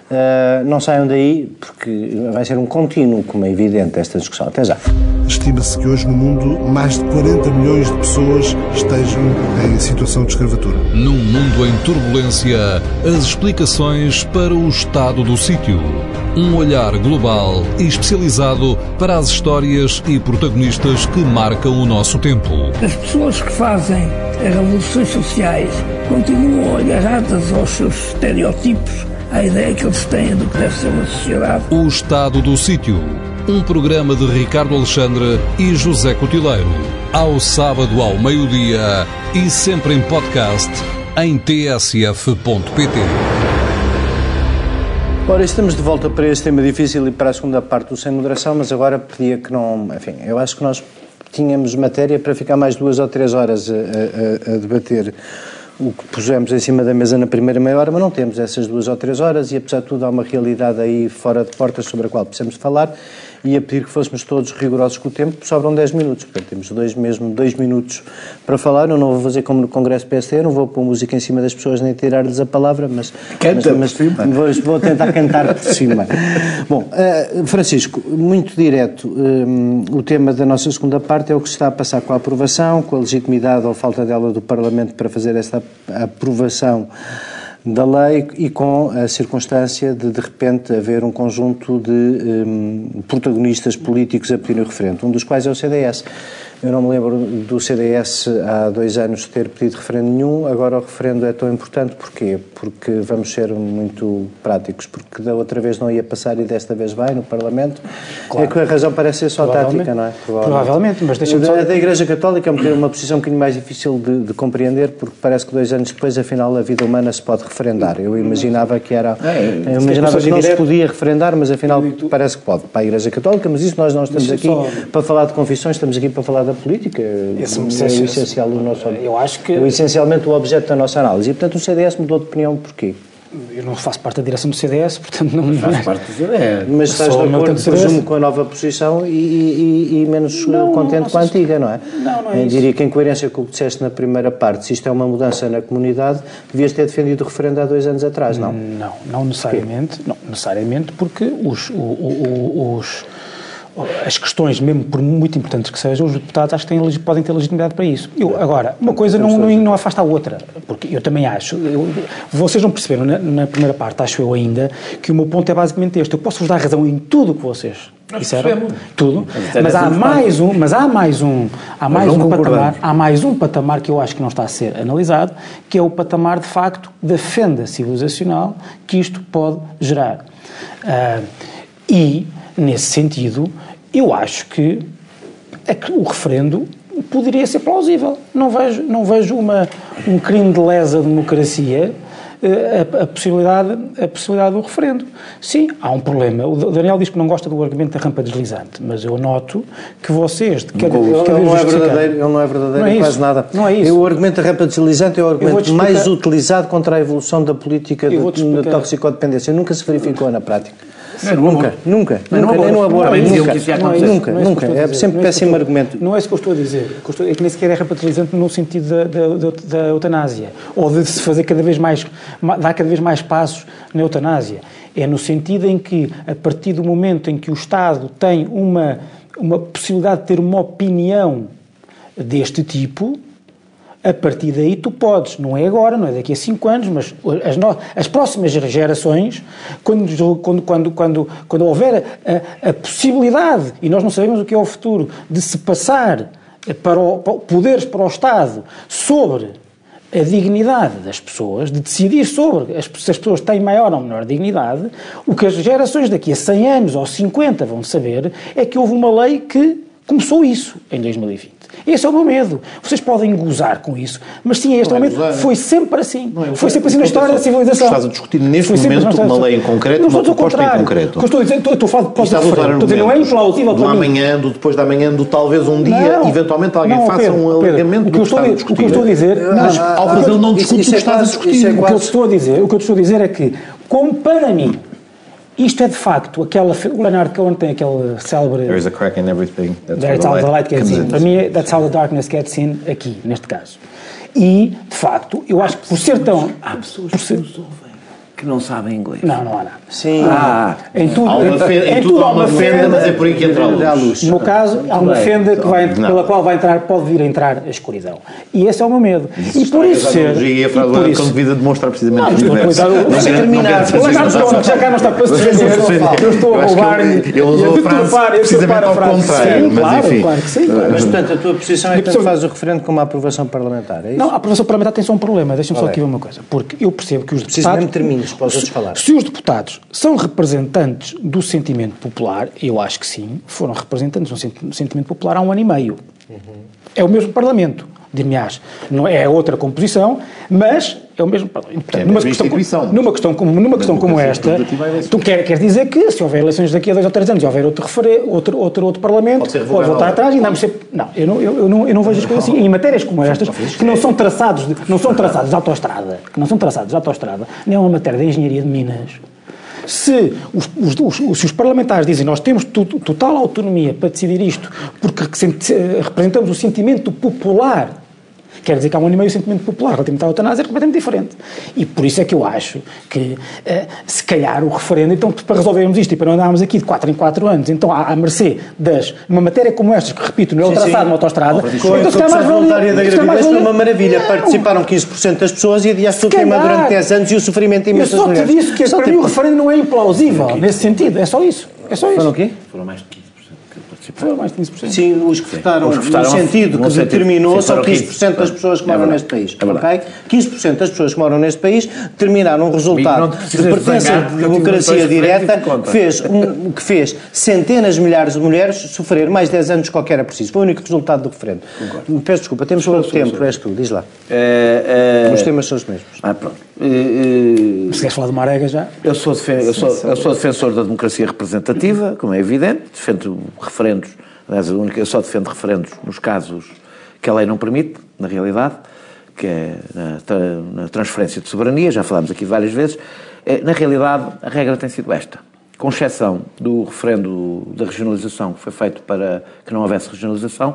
Uh, não saiam daí, porque vai ser um contínuo, como é evidente, esta discussão. Até já. Estima-se que hoje no mundo mais de quarenta milhões de pessoas estejam em situação de escravatura. Num mundo em turbulência, as explicações para o estado do sítio. Um olhar global e especializado para as histórias e protagonistas que marcam o nosso tempo. As pessoas que fazem as revoluções sociais continuam agarradas aos seus estereótipos, à ideia que eles têm do que deve ser uma sociedade. O Estado do Sítio. Um programa de Ricardo Alexandre e José Cotileiro. Ao sábado ao meio-dia e sempre em podcast em t s f ponto p t. Ora, estamos de volta para este tema difícil e para a segunda parte do Sem Moderação, mas agora pedia que não... Enfim, eu acho que nós tínhamos matéria para ficar mais duas ou três horas a, a, a debater o que pusemos em cima da mesa na primeira meia hora, mas não temos essas duas ou três horas e, apesar de tudo, há uma realidade aí fora de portas sobre a qual precisamos falar e a pedir que fôssemos todos rigorosos com o tempo, sobram dez minutos, portanto temos dois, mesmo dois minutos para falar. Eu não vou fazer como no Congresso P S D, não vou pôr música em cima das pessoas nem tirar-lhes a palavra, mas, Canta mas, por cima. mas vou, vou tentar cantar por cima. Bom, uh, Francisco, muito direto, um, o tema da nossa segunda parte é o que se está a passar com a aprovação, com a legitimidade ou falta dela do Parlamento para fazer esta aprovação da lei e com a circunstância de, de repente, haver um conjunto de um, protagonistas políticos a pedirem o referendo, um dos quais é o C D S. Eu não me lembro do C D S há dois anos ter pedido referendo nenhum, agora o referendo é tão importante. Porquê? Porque vamos ser muito práticos, porque da outra vez não ia passar e desta vez vai no Parlamento. Claro. É que a razão parece ser só tática, não é? Provavelmente, Provavelmente mas deixa-me da, só... da Igreja Católica é uma, uma posição um bocadinho mais difícil de, de compreender, porque parece que dois anos depois, afinal, a vida humana se pode referendar. Eu imaginava que era... É, eu imaginava que não se podia referendar, mas afinal parece que pode. Para a Igreja Católica, mas isso nós não estamos aqui só... para falar de confissões, estamos aqui para falar da política. Esse é o essencial do nosso... Eu acho que... É essencialmente o objeto da nossa análise. E, portanto, o C D S mudou de opinião porquê? Eu não faço parte da direção do C D S, portanto não... Faço parte do C D S. Mas estás de acordo, presumo, com a nova posição e, e, e menos não, contente não, com a antiga, não é? Não, não é Eu isso. diria que, em coerência com o que disseste na primeira parte, se isto é uma mudança na comunidade, devias ter defendido o referendo há dois anos atrás, não? Não, não necessariamente, não necessariamente, porque os... os, os as questões, mesmo por muito importantes que sejam, os deputados acho que têm, podem ter legitimidade para isso. Eu, agora, uma coisa não, não, não afasta a outra, porque eu também acho, eu, vocês não perceberam na, na primeira parte, acho eu ainda, que o meu ponto é basicamente este: eu posso-vos dar razão em tudo o que vocês disseram, tudo, mas há mais um, mas há mais um, há mais um patamar, há mais um patamar que eu acho que não está a ser analisado, que é o patamar de facto da fenda civilizacional que isto pode gerar. Uh, e nesse sentido, eu acho que o referendo poderia ser plausível. Não vejo, não vejo uma, um crime de lesa democracia a, a, possibilidade, a possibilidade do referendo. Sim, há um problema. O Daniel diz que não gosta do argumento da rampa deslizante, mas eu noto que vocês... De cada, ele, cada ele, não é verdadeiro, ele não é verdadeiro em quase nada. Não é isso. O argumento da rampa deslizante é o argumento mais utilizado contra a evolução da política da toxicodependência. Nunca se verificou na prática. Não, nunca, nunca, não, nunca, não, nem no aborto, não, nunca, não, é nunca, não é nunca, é sempre não é péssimo argumento. Não é isso que eu estou a dizer, é que nem sequer é repatrializante no sentido da, da, da, da eutanásia, ou de se fazer cada vez mais, dar cada vez mais passos na eutanásia, é no sentido em que, a partir do momento em que o Estado tem uma, uma possibilidade de ter uma opinião deste tipo, a partir daí tu podes, não é agora, não é daqui a cinco anos, mas as, no, as próximas gerações, quando, quando, quando, quando, quando houver a, a possibilidade, e nós não sabemos o que é o futuro, de se passar para o, para, poderes para o Estado sobre a dignidade das pessoas, de decidir sobre as, se as pessoas têm maior ou menor dignidade, o que as gerações daqui a cem anos ou cinquenta vão saber é que houve uma lei que começou isso em dois mil e vinte. Esse é o meu medo. Vocês podem gozar com isso, mas sim, este momento foi sempre assim. Não, foi sempre assim na história da civilização. Estás a discutir neste momento uma lei em concreto, uma proposta em concreto. O que eu estou a dizer, estou, estou a falar de proposta de referendo. Estou a dizer, não é implausível para mim. Do amanhã, do depois da manhã, do talvez um dia, não, eventualmente alguém não, faça Pedro, um alegamento do que está a discutir. O que eu estou a dizer... Mas ao fazê-lo não discute o que estás a discutir. O que eu estou a dizer, o que eu estou a dizer é que, como para mim, isto é de facto aquela... O Leonard Cohen tem aquele célebre... There is a crack in everything. That's, that's how the light gets in. Para mim, that's how the darkness gets in, aqui, neste caso. E, de facto, eu acho que por ser tão... Há pessoas por que ser, nos ouvem que não sabem inglês. Não, não há nada. Sim. Ah, em tudo há uma fenda, em, em tudo há uma fenda, fenda, mas é por aí que entra a luz. No meu caso, há uma fenda que vai, pela qual vai entrar, pode vir a entrar a escuridão. E esse é o meu medo. E por isso ser... E a frase do Cão de Vida demonstra precisamente isso. Não, não sei terminar. Já cá não está para se defender. Eu estou a roubar-lhe ele usou a frase precisamente ao contrário. Sim, claro, claro que sim. Mas, portanto, a tua posição é que tu fazes o referendo com uma aprovação parlamentar, é isso? Não, a aprovação parlamentar tem só um problema. Deixa-me só aqui ver uma coisa. Porque eu percebo que os deputados... Preciso mesmo termines, para os outros falar. Se os deputados são representantes do sentimento popular, eu acho que sim, foram representantes do sentimento popular há um ano e meio. Uhum. É o mesmo Parlamento. Dir-me-ás, não é outra composição, mas é o mesmo. Portanto, é numa, questão, numa questão como, numa questão como esta, tu quer, quer dizer que se houver eleições daqui a dois ou três anos e houver outro, refere, outro, outro, outro Parlamento, pode, pode voltar atrás e ainda sempre. Não, eu não, eu, eu, não, eu não vejo as coisas assim. Em matérias como estas, que não são traçados de, não são traçados de autoestrada, que não são traçados de autoestrada, nem é uma matéria de engenharia de Minas. Se os, os, os, se os parlamentares dizem nós temos total autonomia para decidir isto porque representamos o sentimento popular, quer dizer que há um ano e meio o sentimento popular relativamente à eutanásia é completamente diferente. E por isso é que eu acho que, uh, se calhar, o referendo, então, para resolvermos isto e para não andarmos aqui de quatro em quatro anos, então, à, à mercê das... Numa matéria como esta, que, repito, não é o traçado numa autoestrada... Com a interrupção voluntária da gravidez foi uma maravilha. Não. Participaram quinze por cento das pessoas e adiaste o tema durante dez anos e o sofrimento imenso das mulheres. Eu só te disse que, para mim, o referendo não é implausível, nesse sentido. É só isso. É só isso. Foram o quê? Foram mais de quinze por cento. Foram mais de quinze por cento. Sim, os que votaram, os que votaram no sentido que determinou são quinze por cento das pessoas que moram neste país. Ok? quinze por cento das pessoas que moram neste país determinaram um resultado de pertença à democracia direta que fez, um, que fez centenas de milhares de mulheres sofrer mais dez anos do que era preciso. Foi o único resultado do referendo. Concordo. Peço desculpa, temos pouco tempo, és tu, diz lá. É, é... Os temas são os mesmos. Ah, pronto. Uh, uh, Se queres falar de Marega já? Eu sou, defen eu, sou, eu sou defensor da democracia representativa, como é evidente, defendo referendos, aliás, eu só defendo referendos nos casos que a lei não permite, na realidade, que é na, na transferência de soberania, já falámos aqui várias vezes. Na realidade, a regra tem sido esta, com exceção do referendo da regionalização que foi feito para que não houvesse regionalização,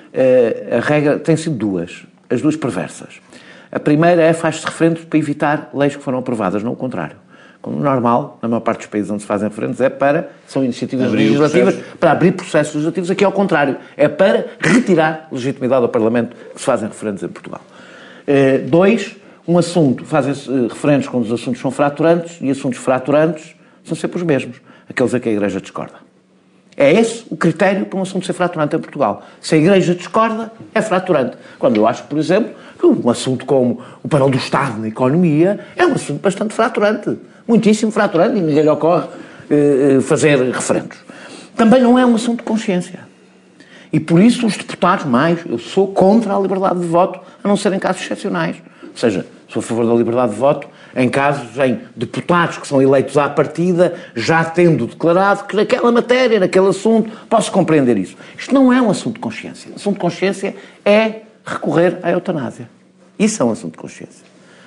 a regra tem sido duas, as duas perversas. A primeira é faz-se referendos para evitar leis que foram aprovadas, não o contrário. Como normal, na maior parte dos países onde se fazem referendos, é para, são iniciativas abrir legislativas, para abrir processos legislativos. Aqui é ao contrário, é para retirar legitimidade ao Parlamento que se fazem referendos em Portugal. Uh, dois, um assunto, fazem-se uh, referendos quando os assuntos são fraturantes, e assuntos fraturantes são sempre os mesmos, aqueles a que a Igreja discorda. É esse o critério para um assunto ser fraturante em Portugal. Se a Igreja discorda, é fraturante. Quando eu acho, por exemplo, que um assunto como o papel do Estado na economia é um assunto bastante fraturante. Muitíssimo fraturante, e ninguém lhe ocorre eh, fazer referendos. Também não é um assunto de consciência. E por isso os deputados, mais, eu sou contra a liberdade de voto, a não ser em casos excepcionais. Ou seja, sou a favor da liberdade de voto em casos em deputados que são eleitos à partida, já tendo declarado que naquela matéria, naquele assunto, posso compreender isso. Isto não é um assunto de consciência. O assunto de consciência é recorrer à eutanásia. Isso é um assunto de consciência.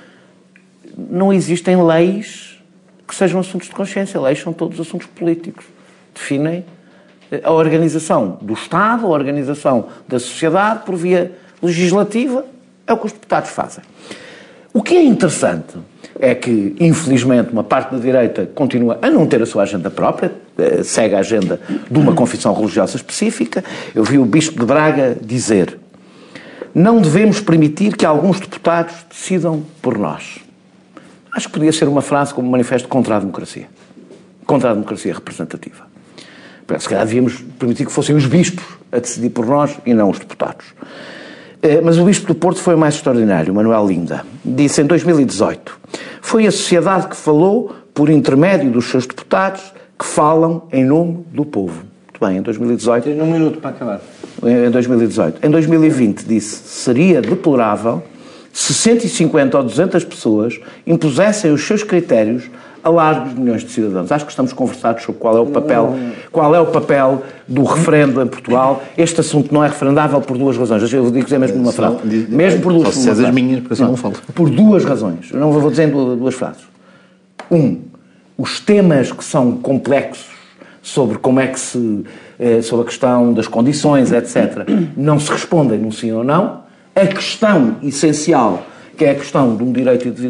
Não existem leis que sejam assuntos de consciência. Leis são todos assuntos políticos. Definem a organização do Estado, a organização da sociedade por via legislativa. É o que os deputados fazem. O que é interessante é que, infelizmente, uma parte da direita continua a não ter a sua agenda própria, segue a agenda de uma confissão religiosa específica. Eu vi o Bispo de Braga dizer: não devemos permitir que alguns deputados decidam por nós. Acho que podia ser uma frase como um manifesto contra a democracia. Contra a democracia representativa. Se calhar devíamos permitir que fossem os bispos a decidir por nós e não os deputados. Mas o Bispo do Porto foi o mais extraordinário, Manuel Linda. Disse em dois mil e dezoito: foi a sociedade que falou, por intermédio dos seus deputados, que falam em nome do povo. Muito bem, em dois mil e dezoito... Tens um minuto para acabar. Em dois mil e dezoito. Em dois mil e vinte disse: seria deplorável se cento e cinquenta ou duzentas pessoas impusessem os seus critérios a largos milhões de cidadãos. Acho que estamos conversados sobre qual é o papel, qual é o papel do referendo em Portugal. Este assunto não é referendável por duas razões. Eu vou dizer mesmo numa frase. Mesmo por duas razões. Só se as minhas, porque assim não falta. Por duas razões. Eu não vou dizer em duas frases. Um, os temas que são complexos sobre como é que se... sobre a questão das condições, etcétera, não se respondem num sim ou não. A questão essencial, que é a questão de um direito individual,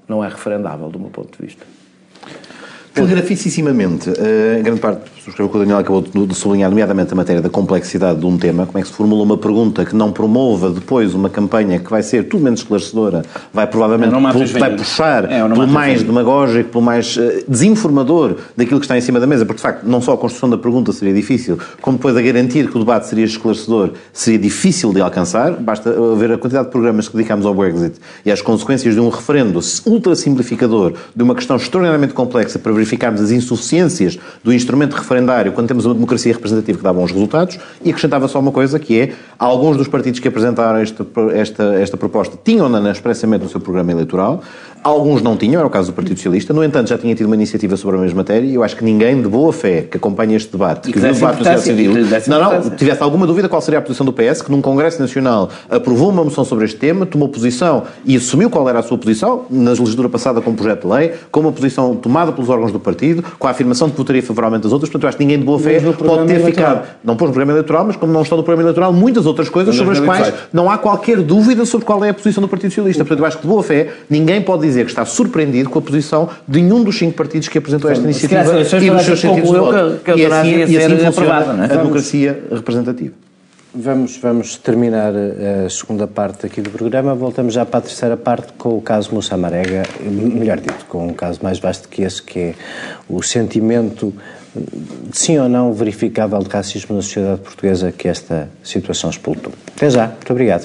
não é referendável, do meu ponto de vista. Telegraficissimamente, uh, grande parte, subscrevo o que o Daniel acabou de sublinhar, nomeadamente a matéria da complexidade de um tema, como é que se formula uma pergunta que não promova depois uma campanha que vai ser tudo menos esclarecedora, vai provavelmente pu- vai puxar é, pelo mais velho. demagógico, pelo mais uh, desinformador daquilo que está em cima da mesa, porque de facto não só a construção da pergunta seria difícil, como depois a garantir que o debate seria esclarecedor seria difícil de alcançar. Basta ver a quantidade de programas que dedicamos ao Brexit e às consequências de um referendo ultra simplificador de uma questão extraordinariamente complexa para verificarmos as insuficiências do instrumento referendário quando temos uma democracia representativa que dá bons resultados. E acrescentava só uma coisa, que é, alguns dos partidos que apresentaram esta, esta, esta proposta tinham-na expressamente no seu programa eleitoral, alguns não tinham, era o caso do Partido Socialista, no entanto já tinha tido uma iniciativa sobre a mesma matéria e eu acho que ninguém de boa fé que acompanha este debate, e que viu o debate da sociedade civil, não, não, tivesse alguma dúvida qual seria a posição do P S, que num Congresso Nacional aprovou uma moção sobre este tema, tomou posição e assumiu qual era a sua posição, na legislatura passada com um projeto de lei, com uma posição tomada pelos órgãos do partido, com a afirmação de que votaria favoravelmente das outras, portanto eu acho que ninguém de boa fé pode ter ficado, não pôs no programa eleitoral, mas como não está no programa eleitoral, muitas outras coisas sobre as quais não há qualquer dúvida sobre qual é a posição do Partido Socialista. Portanto eu acho que de boa fé ninguém pode dizer que está surpreendido com a posição de nenhum dos cinco partidos que apresentou esta iniciativa e dos seus sentidos de voto. Que, que e assim, e assim funciona aprovada, não é? a democracia representativa. Vamos, vamos terminar a segunda parte aqui do programa. Voltamos já para a terceira parte com o caso Moussa Marega, melhor dito, com um caso mais vasto que esse, que é o sentimento, sim ou não, verificável de racismo na sociedade portuguesa que esta situação explotou. Até já. Muito obrigado.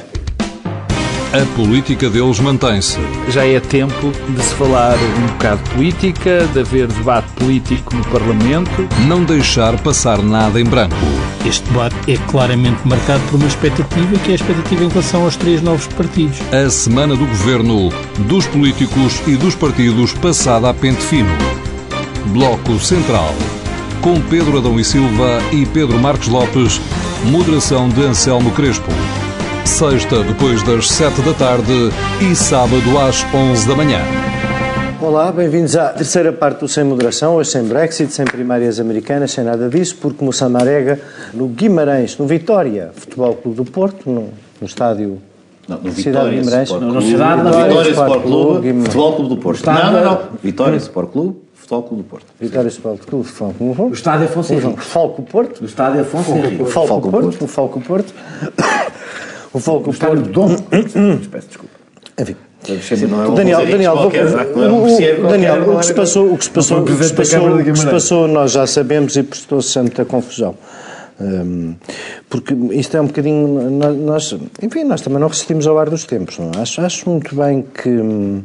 A política deles mantém-se. Já é tempo de se falar um bocado de política, de haver debate político no Parlamento. Não deixar passar nada em branco. Este debate é claramente marcado por uma expectativa, que é a expectativa em relação aos três novos partidos. A semana do governo, dos políticos e dos partidos passada a pente fino. Bloco Central. Com Pedro Adão e Silva e Pedro Marcos Lopes. Moderação de Anselmo Crespo. Sexta, depois das sete da tarde e sábado às onze da manhã. Olá, bem-vindos à terceira parte do Sem Moderação, hoje sem Brexit, sem primárias americanas, sem nada disso, porque Moussa Marega, no Guimarães, no Vitória Futebol Clube do Porto, no, no estádio... Não, no Vitória Guimarães, Sport no, Clube, cidade, no Vitória, Vitória Sport Clube, Clube Futebol Clube do Porto. Não, não, não. Vitória Sport Clube, Futebol Clube do Porto. Vitória Sport Clube, Futebol Clube do Porto. O estádio Afonso Henriques. Falco Porto. O estádio Afonso Henriques. O Falco Porto. O Falco Porto. O Falco Porto. Dom. Peço desculpa. Enfim. Não é Daniel, Daniel, Daniel, o que se passou, o que se passou, o que se passou, o que se passou, nós já sabemos e prestou-se a muita confusão. Um, porque isto é um bocadinho, nós, enfim, nós também não resistimos ao ar dos tempos, não? Acho, acho muito bem que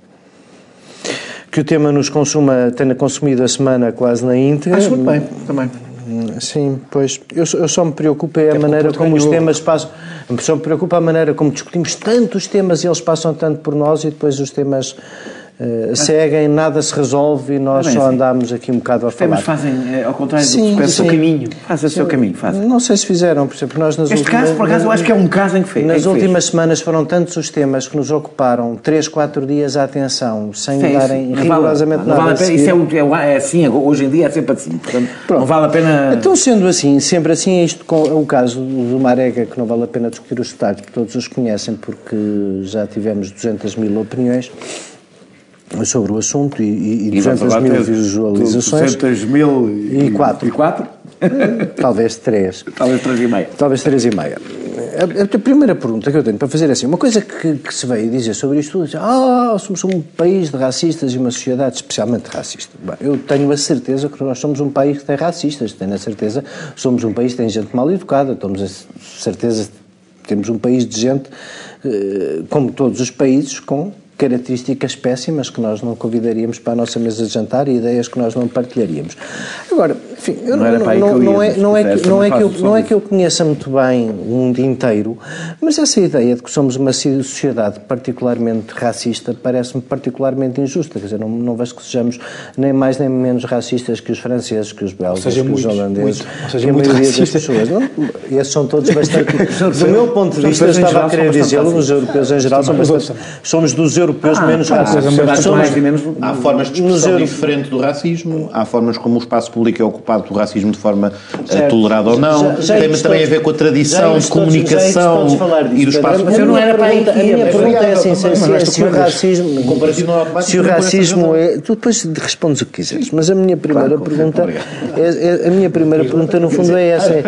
que o tema nos consuma, tenha consumido a semana quase na íntegra. Acho muito bem, também. Sim, pois, eu, eu só me preocupo é a maneira como os temas passam, só me preocupa a maneira como discutimos tantos temas e eles passam tanto por nós e depois os temas uh, seguem, nada se resolve e nós só andamos aqui um bocado a falar. Os temas fazem, ao contrário do que se pensa, o caminho. Fazem o seu caminho, fazem. Não sei se fizeram, por exemplo, nós nas Este últimas... caso, por acaso, eu acho que é um caso em que fez. Nas últimas semanas foram tantos os temas que nos ocuparam três, quatro dias a atenção, sem sim, darem sim. rigorosamente não nada vale a pena. Isso é, é assim, hoje em dia é sempre assim, portanto, Pronto. Não vale a pena... Então, sendo assim, sempre assim, é isto com o caso do Marega, que não vale a pena discutir os detalhes, porque todos os conhecem, porque já tivemos duzentas mil opiniões sobre o assunto e, e, e duzentas mil visualizações. duzentas mil e quatro. E quatro? Talvez três. Talvez três e meia. Talvez três e meia. A, a primeira pergunta que eu tenho para fazer é assim, uma coisa que, que se veio dizer sobre isto tudo, ah, somos um país de racistas e uma sociedade especialmente racista. Bem, eu tenho a certeza que nós somos um país que tem racistas, tenho a certeza que somos um país que tem gente mal educada, temos a certeza que temos um país de gente, como todos os países, com características péssimas que nós não convidaríamos para a nossa mesa de jantar e ideias que nós não partilharíamos. Agora, enfim, eu não, não, não, não, é, não, é que, não, é que eu, não é que eu conheça muito bem o mundo inteiro, mas essa ideia de que somos uma sociedade particularmente racista parece-me particularmente injusta. Quer dizer, não, não vejo que sejamos nem mais nem menos racistas que os franceses, que os belgas, seja, que muitos, os holandeses, muito, ou seja, que a muito maioria racista. das pessoas. Não, esses são todos bastante... Do meu ponto de vista, eu estava a querer dizê-lo, os europeus em geral são bastante... Somos dos europeus europeus ah, menos racistas. Há formas de expressão diferente do racismo, há formas como o espaço público é ocupado preocupado com o racismo de forma uh, tolerada ou não. Já, já tem também todos, a ver com a tradição de comunicação disso, e do espaço. Mas eu não era para aí. A minha pergunta é assim, se o racismo... Se o racismo é... Tu depois respondes o que quiseres, mas a minha primeira pergunta... A minha primeira pergunta, no fundo, é essa.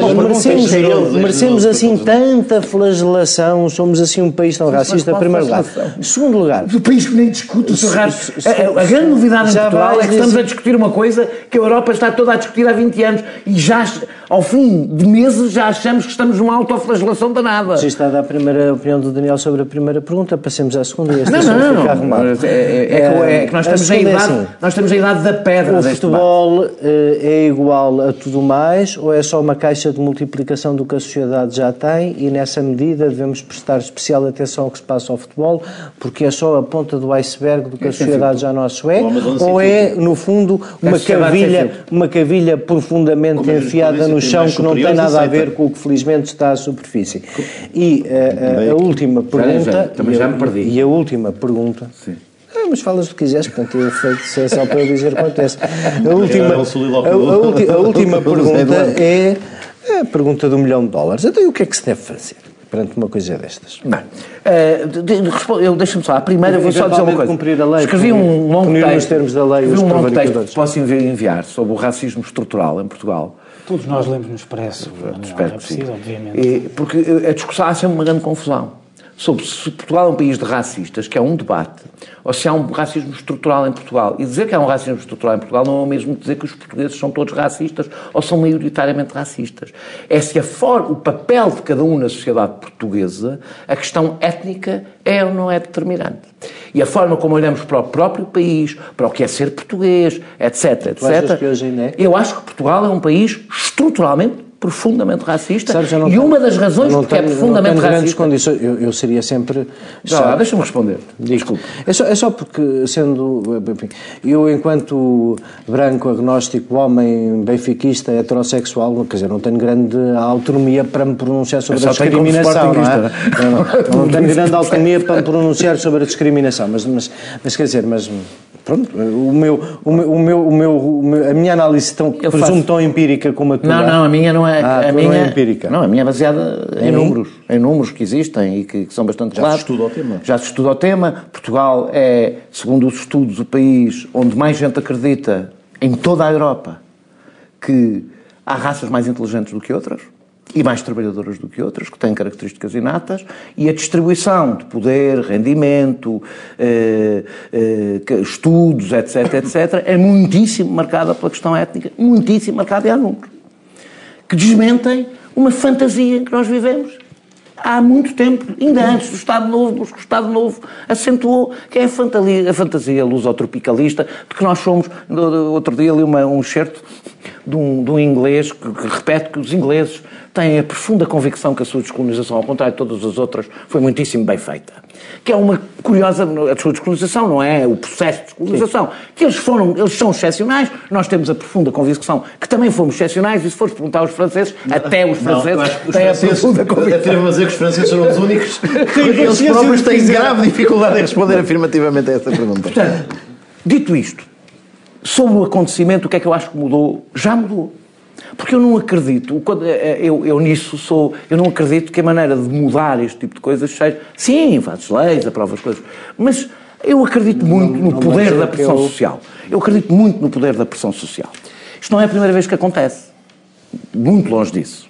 Merecemos assim tanta flagelação, somos assim um país tão racista, em primeiro lugar. Em segundo lugar... O país que nem discute o seu racismo. A grande novidade em Portugal é que estamos a discutir uma coisa que a Europa está toda a discutir há vinte anos e já, ao fim de meses, já achamos que estamos numa autoflagelação danada. Já está a dar a primeira opinião do Daniel sobre a primeira pergunta, passemos à segunda e esta não, não, não, não. É, é, é, é que nós estamos, a idade, é assim, nós estamos a idade da pedra. O futebol debate. É igual a tudo mais ou é só uma caixa de multiplicação do que a sociedade já tem e nessa medida devemos prestar especial atenção ao que se passa ao futebol porque é só a ponta do iceberg do que a sociedade já nosso é, ou é, no fundo, uma cavilha, uma cavilha profundamente enfiada no chão que não tem nada a ver com o que felizmente está à superfície. E a, a, a última pergunta... Também já me perdi. E a última pergunta... Sim. Ah, mas falas do que quiseres, portanto, eu feito só para eu dizer o que acontece. A última, a, a, ulti, a última pergunta é a pergunta do milhão de dólares. Então, e o que é que se deve fazer perante uma coisa destas? Bem, uh, eu deixa-me só, a primeira vou só dizer uma coisa. Cumprir a lei, escrevi um longo texto, nos termos da lei, escrevi um longo texto que posso enviar sobre o racismo estrutural em Portugal. Todos nós lemos no Expresso, não, espero não é que sim. preciso, obviamente. E, porque a discussão há sempre uma grande confusão sobre se Portugal é um país de racistas, que é um debate, ou se há um racismo estrutural em Portugal. E dizer que há um racismo estrutural em Portugal não é o mesmo que dizer que os portugueses são todos racistas ou são maioritariamente racistas. É se a for, o papel de cada um na sociedade portuguesa, a questão étnica é ou não é determinante. E a forma como olhamos para o próprio país, para o que é ser português, etc, etcétera. Tu achas que hoje ainda é? Eu acho que Portugal é um país estruturalmente profundamente racista. Sabes, e uma das razões porque tenho, é profundamente não racista... Condições, eu, eu seria sempre... Já, deixa-me responder. Desculpe. É só, é só porque, sendo... Enfim, eu, enquanto branco, agnóstico, homem, benfiquista, heterossexual, quer dizer, não tenho grande autonomia para me pronunciar sobre a discriminação, não é? Não, não, não tenho grande autonomia para me pronunciar sobre a discriminação, mas, mas, mas quer dizer, mas... Pronto, o meu, o meu, o meu, o meu, a minha análise tão, presumo faço... tão empírica como a tua. Não, não, a minha não é, ah, a minha não é empírica. Não, a minha é baseada em, em números, em números que existem e que, que são bastante Já claros. Já se estuda o tema. Já se estuda o tema. Portugal é, segundo os estudos, o país onde mais gente acredita em toda a Europa que há raças mais inteligentes do que outras e mais trabalhadoras do que outras, que têm características inatas, e a distribuição de poder, rendimento, eh, eh, estudos, etc, etcétera, é muitíssimo marcada pela questão étnica, muitíssimo marcada e há números, que desmentem uma fantasia em que nós vivemos há muito tempo, ainda antes do Estado Novo, porque o Estado Novo acentuou que é a fantasia, a fantasia lusotropicalista, de que nós somos. Outro dia li uma, um excerto de um, de um inglês que, que repete que os ingleses têm a profunda convicção que a sua descolonização, ao contrário de todas as outras, foi muitíssimo bem feita. Que é uma curiosa... A sua descolonização não é o processo de descolonização. Sim. Que eles, foram, eles são excepcionais, nós temos a profunda convicção que também fomos excepcionais, e se fores perguntar aos franceses, não, até os franceses não, têm a profunda convicção. Atrevo a dizer que os franceses foram os únicos que eles próprios têm grave dificuldade em responder afirmativamente a essa pergunta. Portanto, dito isto, sobre o acontecimento, o que é que eu acho que mudou? Já mudou. Porque eu não acredito, eu, eu nisso sou, eu não acredito que a maneira de mudar este tipo de coisas seja, sim, fazes leis, aprovas coisas, mas eu acredito muito no poder da pressão social. Eu acredito muito no poder da pressão social. Isto não é a primeira vez que acontece. Muito longe disso.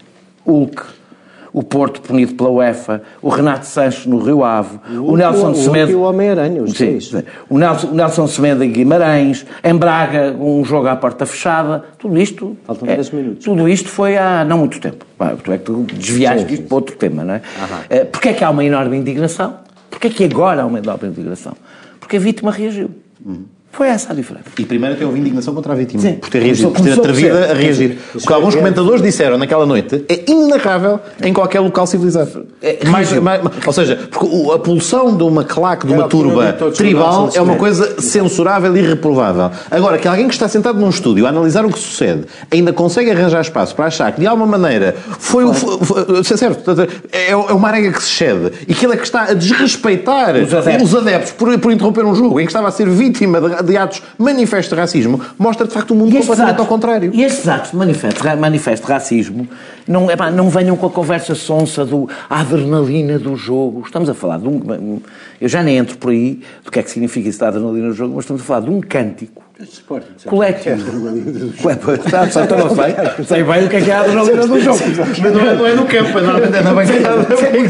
Hulk, o Porto punido pela UEFA, o Renato Sanches no Rio Ave, o, o Nelson Semedo... E o Homem-Aranha, os sim, sim. O Nelson, o Nelson Semedo em Guimarães, em Braga, um jogo à porta fechada, tudo isto... Faltam dez é, minutos. Tudo isto foi há não muito tempo. Tu é que tu desviaste sim, isto sim, para outro tema, não é? Aham. Porquê é que há uma enorme indignação? Porquê é que agora há uma enorme indignação? Porque a vítima reagiu. Uhum. Foi essa a diferença. E primeiro até houve indignação contra a vítima. Sim. Por ter reagido, por ter atrevida a reagir. O que alguns comentadores disseram naquela noite é inenarrável em qualquer local civilizado. É, mais, mais, ou seja, porque a pulsão de uma claque, de uma turba tribal é uma coisa censurável e irreprovável. Agora, que alguém que está sentado num estúdio a analisar o que sucede ainda consegue arranjar espaço para achar que de alguma maneira foi o... Foi, foi, certo, é, é uma arega que se cede e que ele é que está a desrespeitar os adeptos, os adeptos por, por interromper um jogo em que estava a ser vítima de de atos manifestos de racismo, mostra de facto o mundo completamente atos, ao contrário. E estes atos de manifesto, manifesto de racismo não, epá, não venham com a conversa sonsa do a adrenalina do jogo. Estamos a falar de um... Eu já nem entro por aí do que é que significa isso da adrenalina do jogo, mas estamos a falar de um cântico coletivo. Só não sei. Sei bem o que é que é a adrenalina do jogo. Mas não é, não é no campo, normalmente é na bancada.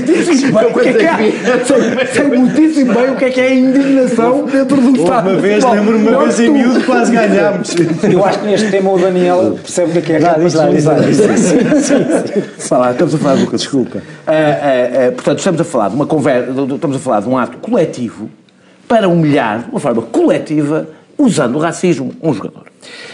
Sei muitíssimo bem o que é que é a indignação dentro do Estado. Uma vez, lembro-me uma vez em miúdo, quase ganhámos. Eu acho que neste tema o Daniel percebe o que é que é a responsabilidade. Estamos a falar do que, desculpa. Portanto, estamos a falar de uma conversa, estamos a falar de um ato coletivo para humilhar, de uma forma coletiva, usando o racismo, um jogador.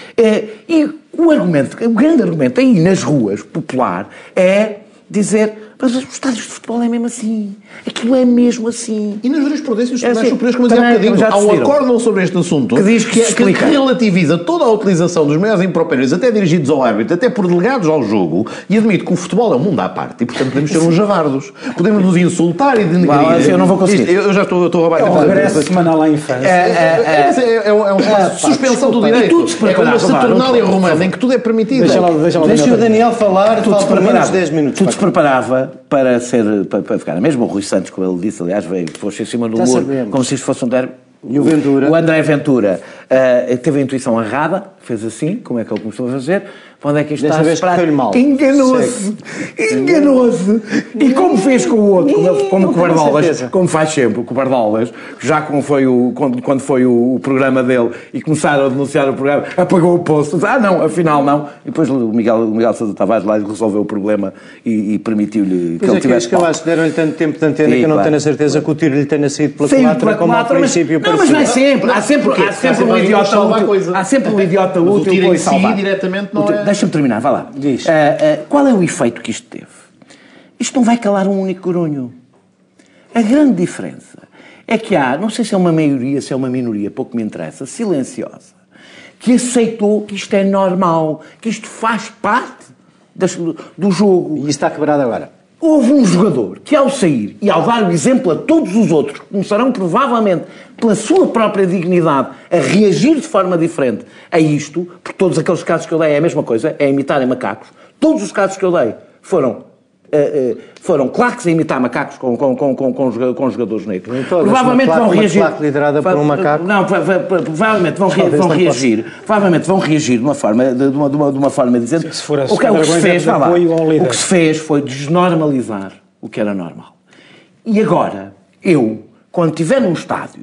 E o argumento, o grande argumento aí nas ruas, popular, é dizer... Mas os estádios de futebol é mesmo assim. Aquilo é mesmo assim. E nas jurisprudências os tribunais superiores, como dizia há bocadinho, há um acórdão sobre este assunto que, diz que, que, que relativiza toda a utilização dos meios impropérios, até dirigidos ao árbitro, até por delegados ao jogo, e admite que o futebol é um mundo à parte e, portanto, podemos ser uns javardos. Podemos nos insultar e denegrir. Não, assim, eu não vou conseguir. Isto, eu já estou, eu estou a roubar. É um regresso semanal à infância. É, é, é, é, é um espaço de suspensão do direito. É como uma Saturnália romana em que tudo é permitido. Deixa o Daniel falar, fala para menos dez minutos. Tudo se preparava para ser... Para, para ficar. Mesmo o Rui Santos, como ele disse, aliás, veio, fosse em cima do muro, como se isto fosse um derby. E o Ventura? O André Ventura uh, teve a intuição errada, fez assim, como é que ele começou a fazer. Para onde é que isto está a esperar? Enganou-se. Enganou-se. E como fez com o outro, como, como o Bardolas, como faz sempre o Bardolas, já como foi o, quando, quando foi o, o programa dele e começaram a denunciar o programa, apagou o posto. Ah, não, afinal não. E depois o Miguel, o Miguel Sousa Tavares lá resolveu o problema e, e permitiu-lhe que pois ele é tivesse. Que eu acho que deram-lhe tanto tempo de antena que eu não claro. tenho a certeza que o tiro lhe tenha saído pela culatra como ao princípio. Não, mas vai sempre. Há sempre, há sempre um idiota útil. Há sempre um idiota útil. O tiro em si diretamente não é... Deixa-me terminar, vai lá. Diz. Uh, uh, qual é o efeito que isto teve? Isto não vai calar um único grunho. A grande diferença é que há, não sei se é uma maioria, se é uma minoria, pouco me interessa, silenciosa, que aceitou que isto é normal, que isto faz parte das, do jogo. E isso está quebrado agora. Houve um jogador que, ao sair e ao dar o exemplo a todos os outros, que começarão provavelmente pela sua própria dignidade a reagir de forma diferente a isto, porque todos aqueles casos que eu dei é a mesma coisa, é imitarem macacos. Todos os casos que eu dei foram, uh, uh, foram claques a imitar macacos com, com, com, com, com, com jogadores negros. Então, provavelmente claque, vão reagir... Uma claque liderada por um macaco? Não, provavelmente vão, rea, vão reagir. Provavelmente vão reagir de uma forma, de uma, de uma, de uma forma dizendo... Se for a o, que, o, que se fez, lá, o que se fez foi desnormalizar o que era normal. E agora, eu, quando estiver num estádio,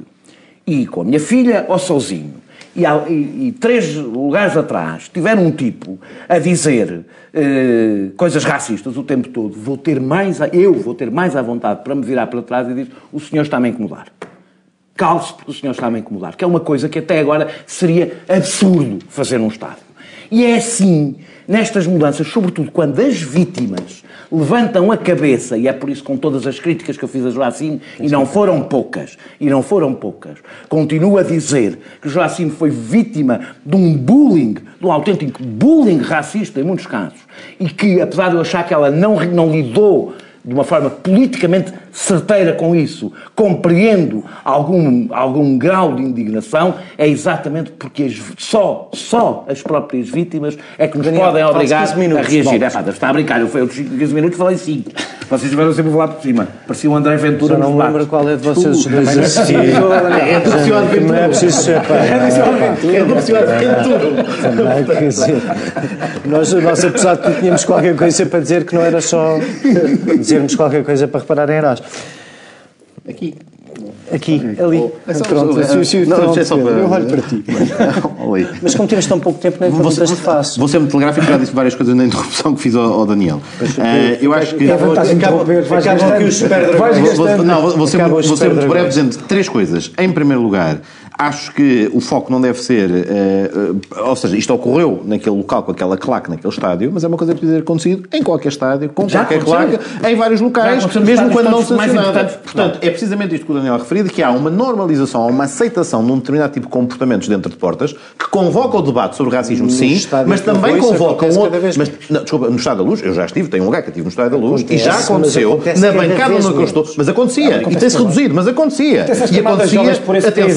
e com a minha filha ou sozinho, e, e, e três lugares atrás, tiver um tipo a dizer uh, coisas racistas o tempo todo, vou ter mais, a, eu vou ter mais à vontade para me virar para trás e dizer, o senhor está-me a incomodar. Cale-se porque o senhor está-me a incomodar. Que é uma coisa que até agora seria absurdo fazer num estádio. E é assim, nestas mudanças, sobretudo quando as vítimas levantam a cabeça, e é por isso com todas as críticas que eu fiz a Joacim, e não foram poucas, e não foram poucas, continuo a dizer que Joacim foi vítima de um bullying, de um autêntico bullying racista em muitos casos, e que, apesar de eu achar que ela não, não lidou de uma forma politicamente certeira com isso, compreendo algum, algum grau de indignação, é exatamente porque as, só, só as próprias vítimas é que nos Daniel, podem obrigar a reagir. É, pá, está a brincar, eu falei quinze minutos, falei cinco. Vocês tiveram sempre a falar por cima. Parecia o André Ventura. Já não me lembro qual é de vocês os dois assistir. É do senhor Ventura. Não é preciso ser pai. É do senhor Ventura. Quer dizer, nós, nós, apesar de tudo, tínhamos qualquer coisa para dizer que não era só dizermos qualquer coisa para repararem em nós. Aqui. Aqui, ali. É só, pronto, é, se, se, não, pronto, é só para... eu olho para ti. Mas como temos tão pouco tempo, nem perguntas te faço. Vou ser muito telegráfico, já disse várias coisas na interrupção que fiz ao, ao Daniel. Pois, uh, eu acho que... Acabam aqui os super-dragões. Não, vou ser, vou ser muito breve dizendo três coisas. Em primeiro lugar, acho que o foco não deve ser... Uh, uh, ou seja, isto ocorreu naquele local, com aquela claque, naquele estádio, mas é uma coisa que precisa ter acontecido em qualquer estádio, com já qualquer claque, em vários locais, mesmo quando não sancionada. Portanto, é precisamente isto que o Daniel referiu, que há uma normalização, há uma aceitação de um determinado tipo de comportamentos dentro de portas, que convoca o debate sobre racismo, sim, mas também convoca um outro... Mas, não, desculpa, no Estádio da Luz, eu já estive, tenho um lugar que estive no Estádio da Luz, e já aconteceu, na bancada onde eu estou, mas acontecia, e tem-se reduzido, mas acontecia. E acontecia, atenção,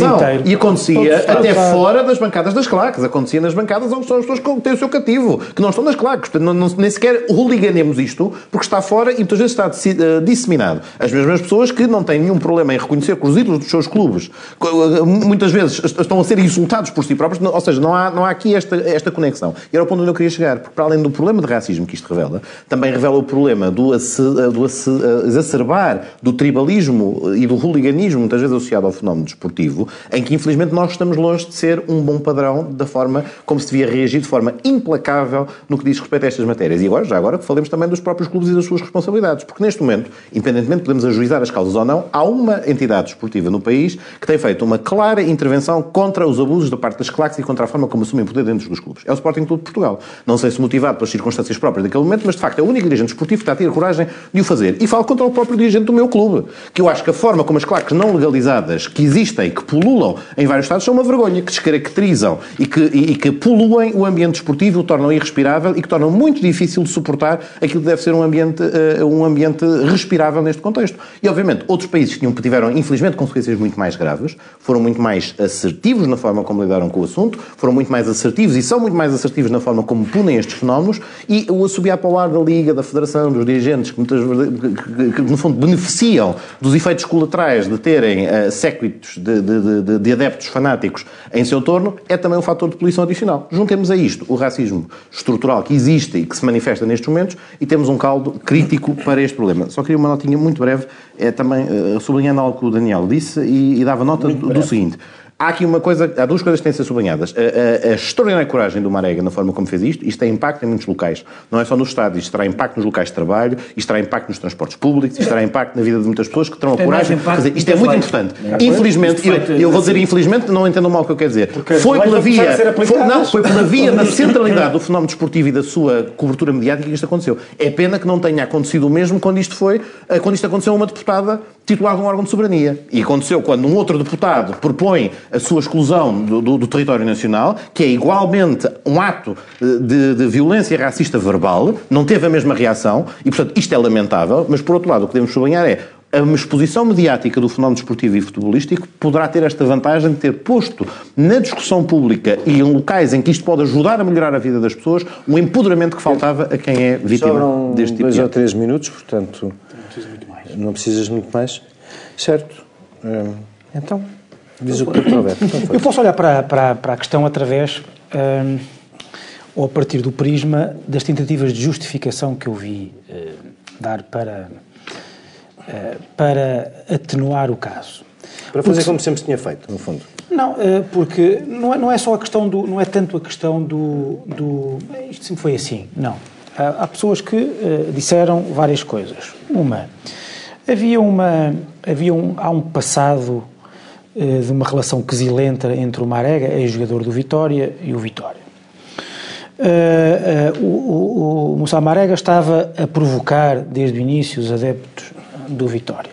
E acontecia até fora das bancadas das claques. Acontecia nas bancadas onde estão as pessoas que têm o seu cativo, que não estão nas claques. Portanto, não, não, nem sequer hooliganemos isto, porque está fora e muitas vezes está disseminado. As mesmas pessoas que não têm nenhum problema em reconhecer que os ídolos dos seus clubes muitas vezes estão a ser insultados por si próprios, ou seja, não há, não há aqui esta, esta conexão. E era o ponto onde eu queria chegar, porque para além do problema de racismo que isto revela, também revela o problema do, do exacerbar do tribalismo e do hooliganismo, muitas vezes associado ao fenómeno desportivo, em que infelizmente nós estamos longe de ser um bom padrão da forma como se devia reagir de forma implacável no que diz respeito a estas matérias. E agora, já agora, que falemos também dos próprios clubes e das suas responsabilidades, porque neste momento, independentemente de podemos ajuizar as causas ou não, há uma entidade desportiva no país que tem feito uma clara intervenção contra os abusos da parte das claques e contra a forma como assumem poder dentro dos clubes. É o Sporting Clube de Portugal. Não sei se motivado pelas circunstâncias próprias daquele momento, mas de facto é o único dirigente desportivo que está a ter a coragem de o fazer. E falo contra o próprio dirigente do meu clube, que eu acho que a forma como as claques não legalizadas que existem, que pululam em vários estados, são uma vergonha, que descaracterizam e que, e, e que poluem o ambiente desportivo, o tornam irrespirável e que tornam muito difícil de suportar aquilo que deve ser um ambiente, uh, um ambiente respirável neste contexto. E, obviamente, outros países que tiveram, infelizmente, consequências muito mais graves, foram muito mais assertivos na forma como lidaram com o assunto, foram muito mais assertivos e são muito mais assertivos na forma como punem estes fenómenos, e o assobiar para o lado da Liga, da Federação, dos dirigentes, que, muitas, que, que no fundo beneficiam dos efeitos colaterais de terem uh, séquitos de, de, de, de adeptos fanáticos em seu torno, é também um fator de poluição adicional. Juntemos a isto o racismo estrutural que existe e que se manifesta nestes momentos e temos um caldo crítico para este problema. Só queria uma notinha muito breve, é também uh, sublinhando algo que o Daniel disse e, e dava nota do, do seguinte. Há aqui uma coisa, há duas coisas que têm de ser sublinhadas. A, a, a extraordinária coragem do Marega na forma como fez isto, isto tem impacto em muitos locais. Não é só nos estádios, isto terá impacto nos locais de trabalho, isto terá impacto nos transportes públicos, isto terá impacto na vida de muitas pessoas que terão a coragem de fazer. Isto é muito importante. É. Infelizmente, eu, eu vou dizer infelizmente, não entendam mal o que eu quero dizer. Foi pela via, foi, não, foi pela via da centralidade do fenómeno desportivo e da sua cobertura mediática que isto aconteceu. É pena que não tenha acontecido o mesmo quando isto foi, quando isto aconteceu a uma deputada titular de um órgão de soberania. E aconteceu quando um outro deputado propõe a sua exclusão do, do, do território nacional, que é igualmente um ato de, de violência racista verbal, não teve a mesma reação, e portanto isto é lamentável, mas por outro lado o que devemos sublinhar é a exposição mediática do fenómeno desportivo e futebolístico poderá ter esta vantagem de ter posto na discussão pública e em locais em que isto pode ajudar a melhorar a vida das pessoas um empoderamento que faltava a quem é vítima Sobram deste tipo dois de ou três minutos, portanto não precisas muito mais. Certo. Hum, então, diz o que tu houver. Eu posso olhar para, para, para a questão através, hum, ou a partir do prisma das tentativas de justificação que eu vi uh, dar para, uh, para atenuar o caso. Para fazer porque, como sempre se tinha feito, no fundo. Não, uh, porque não é, não é só a questão do... Não é tanto a questão do... do isto sempre foi assim. Não. Há, há pessoas que uh, disseram várias coisas. Uma... Havia, uma, havia um, há um passado uh, de uma relação quesilenta entre o Marega, ex-jogador do Vitória, e o Vitória. Uh, uh, o, o, o Moussa Marega estava a provocar, desde o início, os adeptos do Vitória.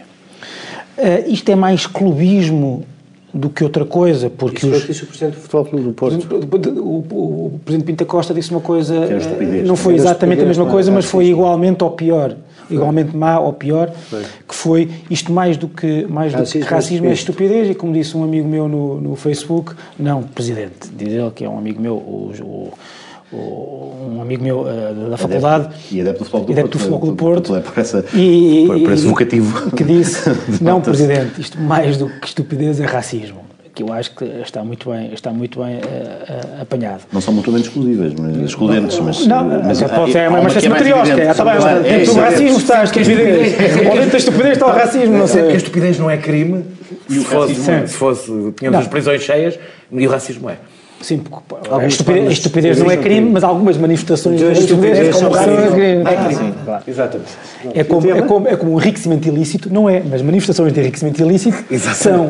Uh, isto é mais clubismo do que outra coisa, porque... Isso os... disse o Presidente do Futebol Clube do Porto. O, o, o, o Presidente Pinta Costa disse uma coisa... Uh, não foi exatamente a mesma coisa, mas foi igualmente ou pior. Igualmente má ou pior, foi. que foi isto mais do que, mais racismo, do que racismo é estupidez, e como disse um amigo meu no, no Facebook, não, Presidente, diz ele que é um amigo meu, o, o, o, um amigo meu uh, da faculdade, adepto, e adepto do Futebol do, do, Futebol do Porto, Porto parece, e, parece vocativo, que disse, não, Presidente, isto mais do que estupidez é racismo. Que eu acho que está muito bem, está muito bem uh, uh, apanhado. Não são mutuamente exclusivas, mas excludentes, mas... Não, mas pode ser uma espécie matriosca. Está bem, dentro do racismo está a estupidez. Ou dentro da estupidez está o racismo, não sei. Porque a estupidez não é crime, se fosse, se fosse, tínhamos as prisões cheias, e o racismo é. Sim, a estupidez, a estupidez não é crime, mas algumas manifestações de estupidez são crime. Exatamente. É como, é, como, é como um enriquecimento ilícito, não é, mas manifestações de enriquecimento ilícito são...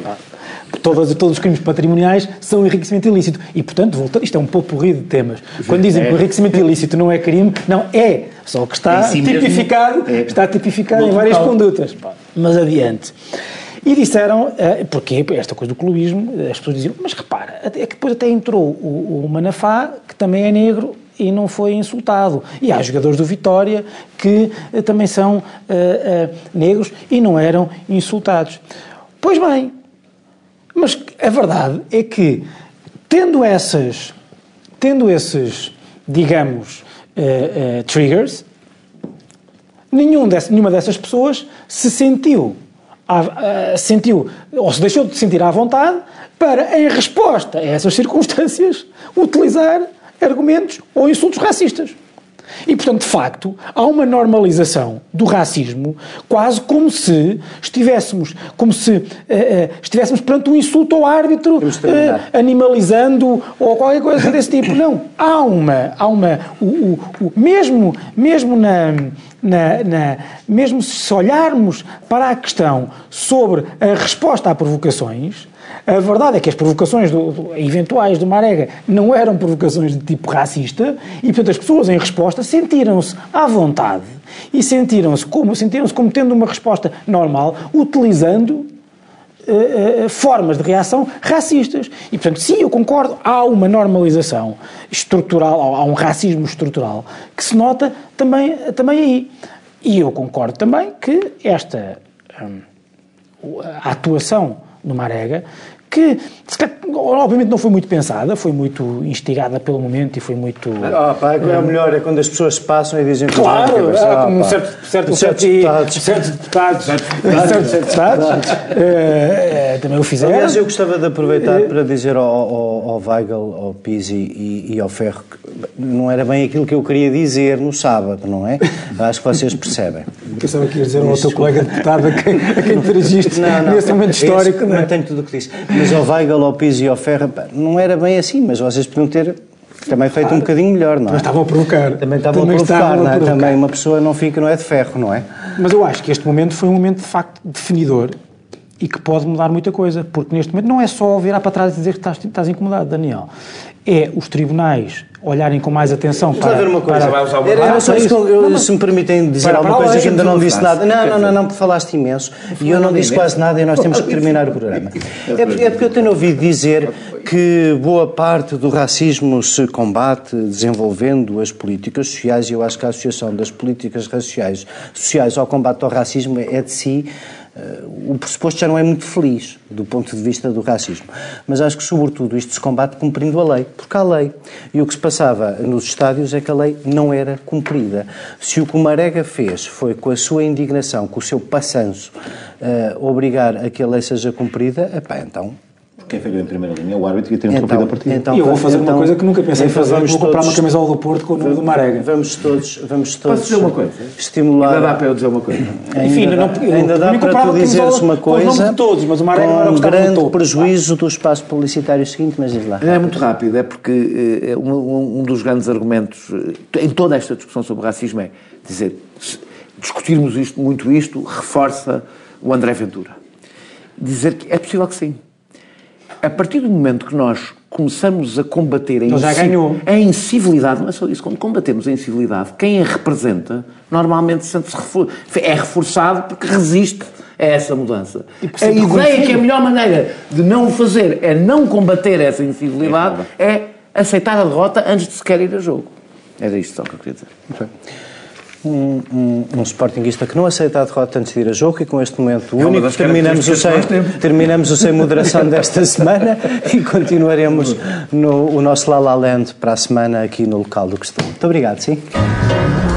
Todos, todos os crimes patrimoniais são enriquecimento ilícito. E, portanto, voltando, isto é um potpourri de temas. Quando dizem que o enriquecimento ilícito não é crime, não é. Só que está si tipificado, é. está tipificado em várias local. condutas. Mas adiante. E disseram, porque esta coisa do clubismo, as pessoas diziam, mas repara, é que depois até entrou o, o Manafá, que também é negro, e não foi insultado. E há jogadores do Vitória que uh, também são uh, uh, negros e não eram insultados. Pois bem, Mas a verdade é que, tendo essas, tendo esses, digamos, uh, uh, triggers, nenhum desse, nenhuma dessas pessoas se sentiu, a, uh, sentiu, ou se deixou de sentir à vontade para, em resposta a essas circunstâncias, utilizar argumentos ou insultos racistas. E, portanto, de facto, há uma normalização do racismo, quase como se estivéssemos, como se uh, uh, estivéssemos perante um insulto ao árbitro, uh, animalizando ou qualquer coisa desse tipo. Não. Há uma, há uma, o, o, o, mesmo, mesmo na, na, na, mesmo se olharmos para a questão sobre a resposta a provocações, a verdade é que as provocações do, do, eventuais do Marega não eram provocações de tipo racista e, portanto, as pessoas em resposta sentiram-se à vontade e sentiram-se como, sentiram-se como tendo uma resposta normal, utilizando uh, uh, formas de reação racistas. E, portanto, sim, eu concordo, há uma normalização estrutural, há um racismo estrutural que se nota também, também aí. E eu concordo também que esta um, a atuação do Marega, que obviamente não foi muito pensada, foi muito instigada pelo momento e foi muito... Ah, pá, é o melhor, é quando as pessoas se passam e dizem... Claro, é, ah, como um certo, certo, certo deputados, certos deputados, certos deputados, uh, também o fizeram. Aliás, eu gostava de aproveitar para dizer ao, ao, ao Weigel, ao Pizzi e, e ao Ferro que não era bem aquilo que eu queria dizer no sábado, não é? Acho que vocês percebem. Pensava que ia dizer ao teu colega deputado a quem, a quem dirigiste não, não, nesse momento histórico. Não, não tenho tudo o que disse. Mas ao Weigel, ao Pizzi e ao Ferro, não era bem assim, mas vocês podiam ter também feito um bocadinho melhor, não é? Mas estavam a provocar. Também estavam também a provocar, não é? A também uma pessoa não fica, não é de ferro, não é? Mas eu acho que este momento foi um momento de facto definidor e que pode mudar muita coisa, porque neste momento não é só virar para trás e dizer que estás, estás incomodado, Daniel. É os tribunais olharem com mais atenção para... Vamos ver uma coisa. Para, para, para, era só isso, eu, não, se me permitem dizer para, alguma para coisa que ainda não disse nada. Não, não, não, não, porque falaste imenso e eu não disse quase nada e nós temos que terminar o programa. É porque, é porque eu tenho ouvido dizer que boa parte do racismo se combate desenvolvendo as políticas sociais e eu acho que a associação das políticas raciais, sociais ao combate ao racismo é de si... Uh, o pressuposto já não é muito feliz do ponto de vista do racismo, mas acho que sobretudo isto se combate cumprindo a lei, porque há lei, e o que se passava nos estádios é que a lei não era cumprida. Se o que o Marega fez foi com a sua indignação, com o seu passanço, uh, obrigar a que a lei seja cumprida, epá, então... Quem falhou em primeira linha, o árbitro ia ter interrompido então, a partida. Então, e eu vou fazer então, uma coisa que nunca pensei em fazer, vou comprar todos, uma camisola do Porto com o nome do Marega. Vamos todos, vamos todos Posso dizer uma coisa? Estimular... Ainda dá para eu dizer uma coisa? Ainda, Enfim, ainda, não, eu, ainda dá para tu dizeres uma coisa de todos, mas o Marega com não um grande prejuízo do espaço publicitário seguinte, mas diz lá. É muito rápido, é porque é, um, um dos grandes argumentos em toda esta discussão sobre racismo é dizer, discutirmos isto, muito isto, reforça o André Ventura. Dizer que é possível que sim. A partir do momento que nós começamos a combater a, inci- a incivilidade, não é só isso, quando combatemos a incivilidade, quem a representa normalmente sente-se refor- é reforçado porque resiste a essa mudança. A ideia que a melhor maneira de não o fazer é não combater essa incivilidade é, é aceitar a derrota antes de sequer ir a jogo. Era isto só que eu queria dizer. Okay. Um, um, um sportinguista que não aceita a derrota antes de ir a jogo e com este momento é único terminamos o, sem, terminamos o Sem Moderação desta semana e continuaremos no o nosso La La Land para a semana aqui no local do costume. Muito obrigado, sim.